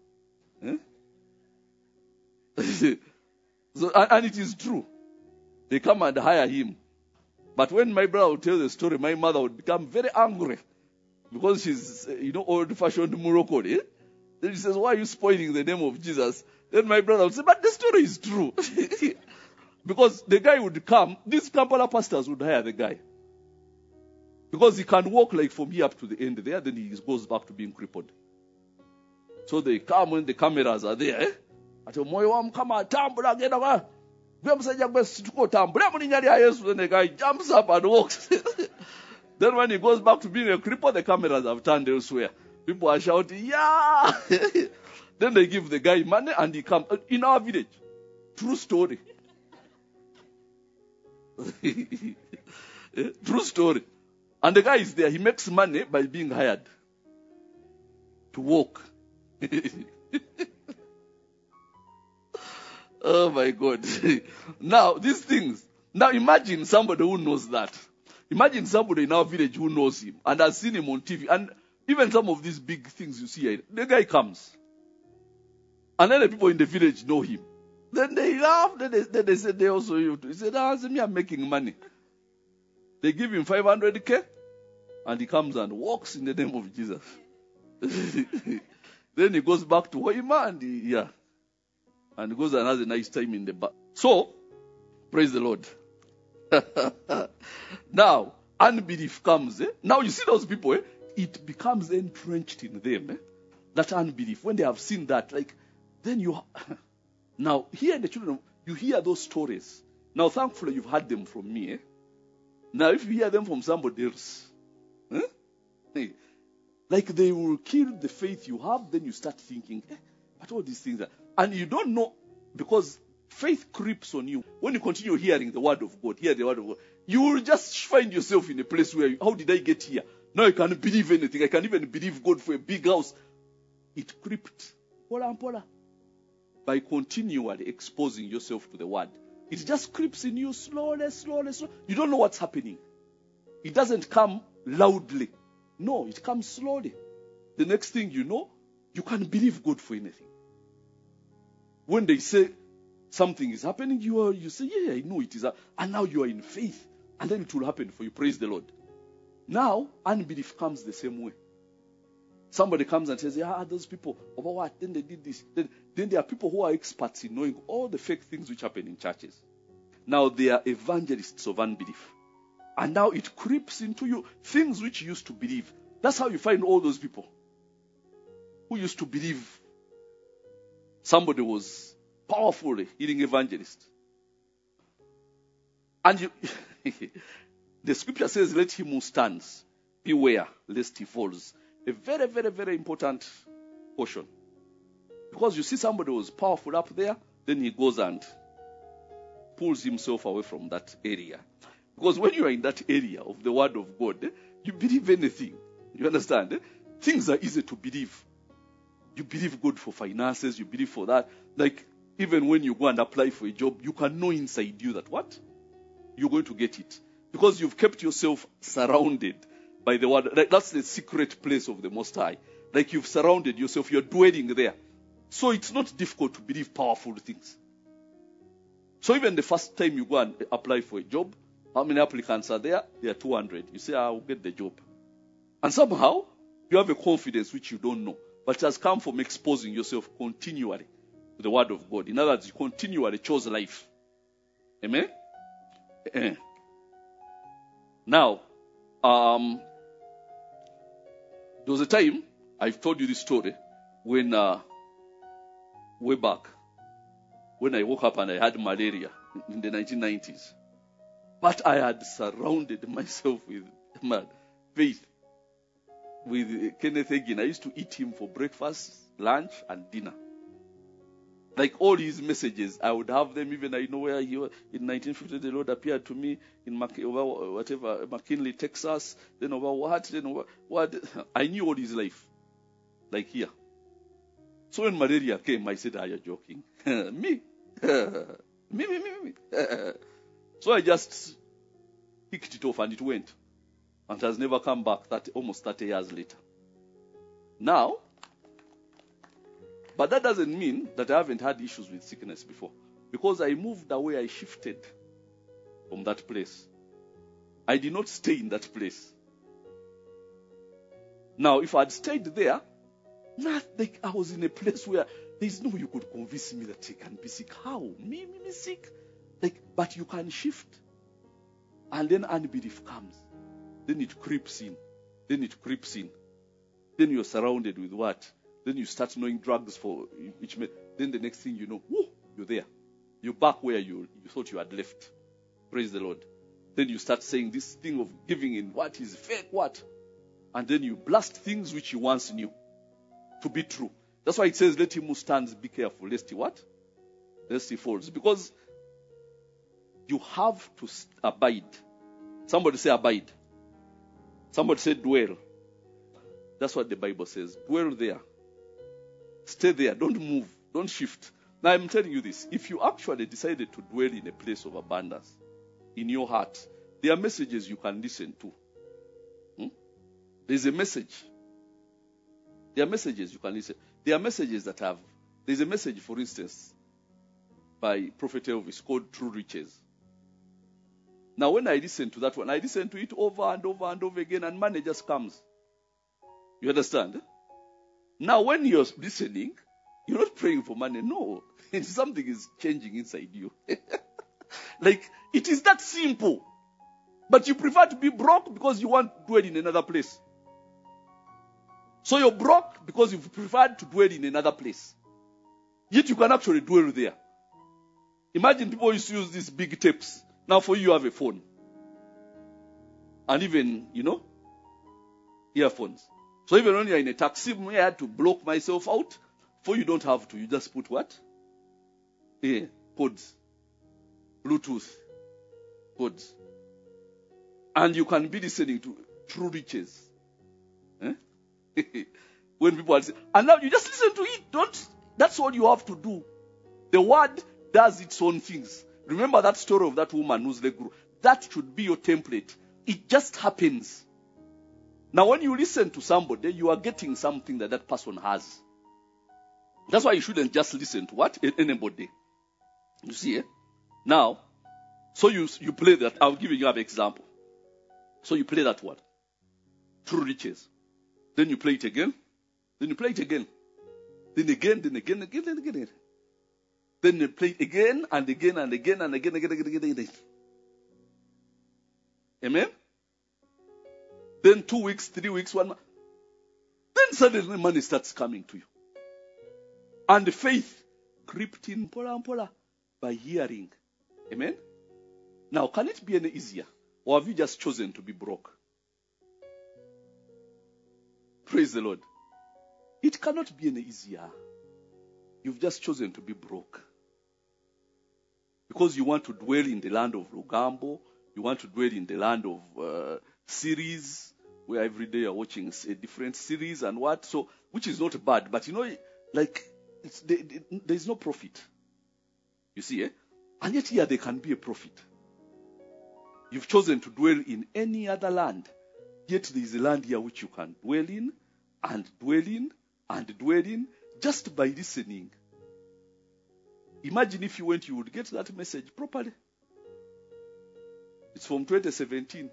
So, and it is true. They come and hire him. But when my brother would tell the story, my mother would become very angry. Because she's, old-fashioned Morocco. Then she says, why are you spoiling the name of Jesus? Then my brother would say, but the story is true. Because the guy would come, these Kampala pastors would hire the guy. Because he can walk like from here up to the end there, then he goes back to being crippled. So they come when the cameras are there. Then the guy jumps up and walks. Then when he goes back to being a cripple, the cameras have turned elsewhere. People are shouting, yeah! Then they give the guy money and he comes. In our village. True story. True story. And the guy is there. He makes money by being hired to walk. Oh my God. Now, these things. Now imagine somebody who knows that. Imagine somebody in our village who knows him and has seen him on TV. And even some of these big things you see here, the guy comes. And then the people in the village know him. Then they laugh. Then they said they also you too. He said, I'm making money. They give him 500K. And he comes and walks in the name of Jesus. Then he goes back to Hoima and and goes and has a nice time in the bar. So, praise the Lord. Now, unbelief comes. Now you see those people, it becomes entrenched in them. That unbelief. When they have seen that, like, then Now, here the children, you hear those stories. Now, thankfully, you've heard them from me. Now, if you hear them from somebody else, hey, like they will kill the faith you have, then you start thinking, but all these things are... And you don't know, because faith creeps on you. When you continue hearing the word of God, you will just find yourself in a place where, how did I get here? Now I can't believe anything. I can't even believe God for a big house. It crept. Pola. By continually exposing yourself to the word. It just creeps in you slowly. You don't know what's happening. It doesn't come loudly. No, it comes slowly. The next thing you know, you can believe God for anything. When they say something is happening, you say, yeah, I know it is. And now you are in faith. And then it will happen for you. Praise the Lord. Now, unbelief comes the same way. Somebody comes and says, those people, over what? Then they did this. Then there are people who are experts in knowing all the fake things which happen in churches. Now they are evangelists of unbelief. And now it creeps into you things which you used to believe. That's how you find all those people who used to believe somebody was powerful healing evangelist. And the scripture says, let him who stands beware lest he falls. A very, very, very important portion. Because you see somebody was powerful up there, then he goes and pulls himself away from that area. Because when you are in that area of the word of God, you believe anything. You understand? Things are easy to believe. You believe God for finances, you believe for that. Like, even when you go and apply for a job, you can know inside you that what? You're going to get it. Because you've kept yourself surrounded by the word. Like, that's the secret place of the Most High. Like, you've surrounded yourself, you're dwelling there. So it's not difficult to believe powerful things. So even the first time you go and apply for a job, how many applicants are there? There are 200. You say, I'll get the job. And somehow, you have a confidence which you don't know. But it has come from exposing yourself continually to the word of God. In other words, you continually chose life. Amen? Now, there was a time, I've told you this story, when way back, when I woke up and I had malaria in the 1990s. But I had surrounded myself with faith, with Kenneth Hagin. I used to eat him for breakfast, lunch, and dinner. Like all his messages, I would have them. Even I know where he was. In 1950, the Lord appeared to me in McKinley, Texas. Then over what? Then over what? I knew all his life, like here. So when malaria came, I said, "Are you joking? Me? me. So I just kicked it off and it went. And it has never come back almost 30 years later. Now, but that doesn't mean that I haven't had issues with sickness before. Because I moved away, I shifted from that place. I did not stay in that place. Now, if I had stayed there, not like I was in a place where there's no way you could convince me that I can be sick. How? Me sick? Like, but you can shift. And then unbelief comes. Then it creeps in. Then you're surrounded with what? Then you start knowing drugs for which then the next thing you know, whoo, you're there. You're back where you thought you had left. Praise the Lord. Then you start saying this thing of giving in what is fake, what? And then you blast things which you once knew to be true. That's why it says, let him who stands be careful, lest he what? Lest he falls. Because you have to abide. Somebody say abide. Somebody say dwell. That's what the Bible says. Dwell there. Stay there. Don't move. Don't shift. Now I'm telling you this. If you actually decided to dwell in a place of abundance, in your heart, there are messages you can listen to. There's a message. There are messages you can listen. There are messages that have. There's a message, for instance, by Prophet Elvis called True Riches. Now, when I listen to that one, I listen to it over and over and over again, and money just comes. You understand? Now, when you're listening, you're not praying for money. No. Something is changing inside you. Like, it is that simple. But you prefer to be broke because you want to dwell in another place. So you're broke because you've preferred to dwell in another place. Yet you can actually dwell there. Imagine people used to use these big tapes. Now for you have a phone. And even, earphones. So even when you're in a taxi, I had to block myself out. For you don't have to. You just put what? Codes. Bluetooth. Codes. And you can be listening to True Riches. When people are saying, and now you just listen to it. That's all you have to do. The word does its own things. Remember that story of that woman whose leg grew. That should be your template. It just happens. Now when you listen to somebody, you are getting something that person has. That's why you shouldn't just listen to what? Anybody. You see, Now, so you play that. I'll give you an example. So you play that word. True Riches. Then you play it again. Then you play it again. Then again, then again, again, then again. Then you play it again and again and again and again, again. Amen? Then 2 weeks, 3 weeks, 1 month. Then suddenly money starts coming to you. And the faith crept in pola by hearing. Amen? Now, can it be any easier? Or have you just chosen to be broke? Praise the Lord. It cannot be any easier. You've just chosen to be broke. Because you want to dwell in the land of Lugambo. You want to dwell in the land of series, where every day you're watching a different series and what. So, which is not bad. But there's no profit. You see, And yet here there can be a profit. You've chosen to dwell in any other land. Yet there is a land here which you can dwell in and dwell in and dwell in just by listening. Imagine if you went, you would get that message properly. It's from 2017.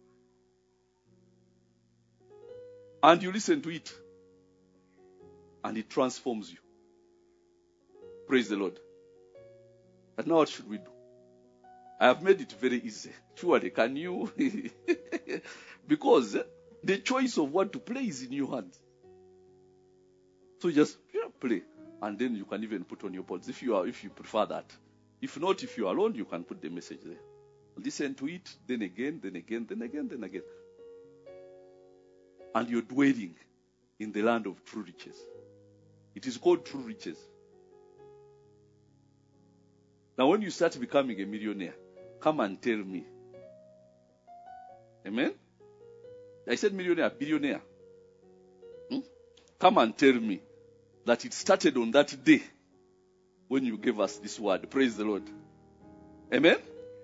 And you listen to it. And it transforms you. Praise the Lord. But now what should we do? I have made it very easy. Surely, can you? Because the choice of what to play is in your hands. So just play. And then you can even put on your pods if you prefer that. If not, if you are alone, you can put the message there. Listen to it, then again, then again, then again, then again. And you're dwelling in the land of true riches. It is called true riches. Now when you start becoming a millionaire, come and tell me. Amen? I said millionaire, billionaire. Come and tell me that it started on that day when you gave us this word. Praise the Lord. Amen?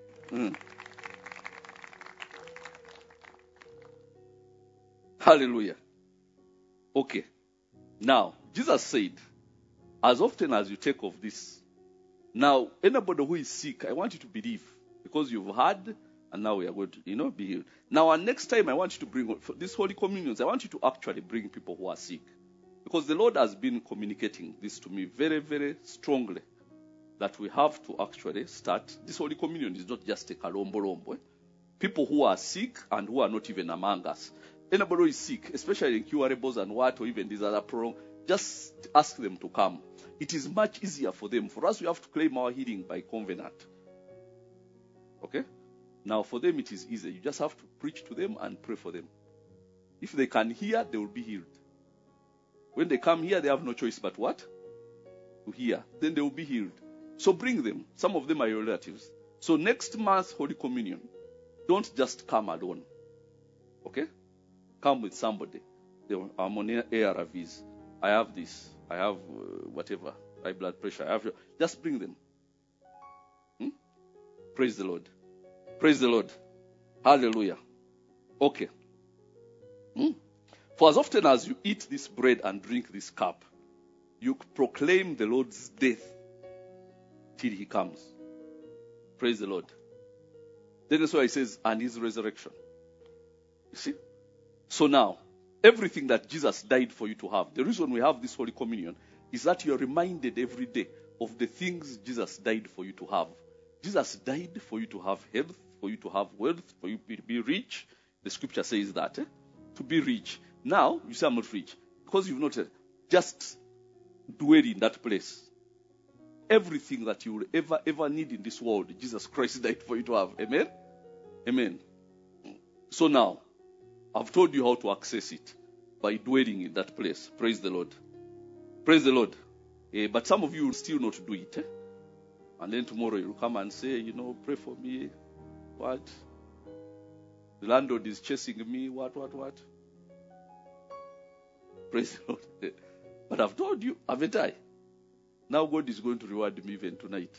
Hallelujah. Okay. Now, Jesus said, as often as you take of this, now, anybody who is sick, I want you to believe, because you've heard, and now we are going to, be healed. Now, and next time I want you to bring, for these Holy Communions, I want you to actually bring people who are sick. Because the Lord has been communicating this to me very, very strongly, that we have to actually start. This Holy Communion is not just a kalombo-lombo. People who are sick and who are not even among us. Anybody who is sick, especially incurables and what, or even these other problems, just ask them to come. It is much easier for them. For us, we have to claim our healing by covenant. Okay? Now, for them, it is easy. You just have to preach to them and pray for them. If they can hear, they will be healed. When they come here, they have no choice but what? To hear. Then they will be healed. So bring them. Some of them are your relatives. So next month, Holy Communion, don't just come alone. Okay? Come with somebody. I'm on ARVs. I have this. I have whatever. High blood pressure. Just bring them. Praise the Lord. Praise the Lord. Hallelujah. Okay. For as often as you eat this bread and drink this cup, you proclaim the Lord's death till he comes. Praise the Lord. Then that's why he says, and his resurrection. You see? So now, everything that Jesus died for you to have, the reason we have this Holy Communion is that you're reminded every day of the things Jesus died for you to have. Jesus died for you to have health, for you to have wealth, for you to be rich. The scripture says that, to be rich. Now, you say I'm not rich because you've not just dwell in that place. everything that you will ever need in this world, Jesus Christ died for you to have. Amen? Amen. So now, I've told you how to access it by dwelling in that place. Praise the Lord. Praise the Lord. But some of you will still not do it. And then tomorrow you'll come and say, pray for me. What? The landlord is chasing me. What? Praise the Lord. But I've told you, haven't I? Now God is going to reward me even tonight.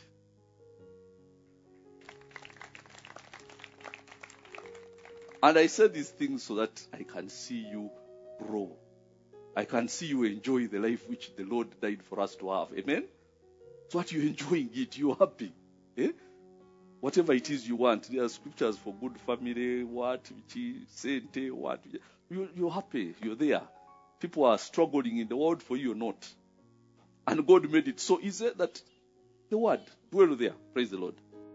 And I said these things so that I can see you grow. I can see you enjoy the life which the Lord died for us to have. Amen? So what you're enjoying it, you're happy. Whatever it is you want. There are scriptures for good family, what, you're happy, you're there. People are struggling in the world for you or not. And God made it so easy that the word dwell there. Praise the Lord.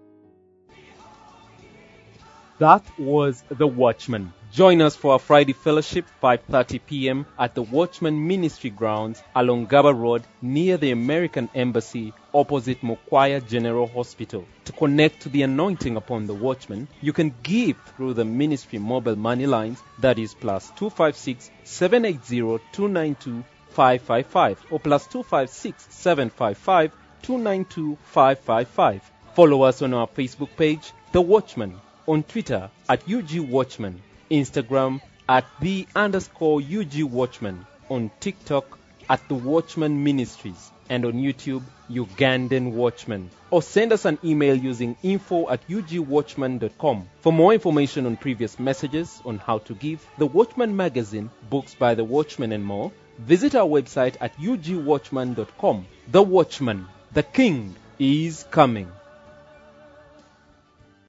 That was The Watchman. Join us for our Friday fellowship, 5:30 p.m. at the Watchman Ministry grounds along Gaba Road near the American Embassy opposite Mokwaya General Hospital. To connect to the anointing upon the Watchman, you can give through the ministry mobile money lines, that is +256 780 292 555 or +256 755 292 555. Follow us on our Facebook page, The Watchman, on Twitter at UG Watchman, Instagram at @the_UG Watchman, on TikTok at The Watchman Ministries, and on YouTube, Ugandan Watchman. Or send us an email using info@ugwatchman.com. For more information on previous messages on how to give, The Watchman Magazine, books by The Watchman and more, visit our website at ugwatchman.com. The Watchman, the King is coming.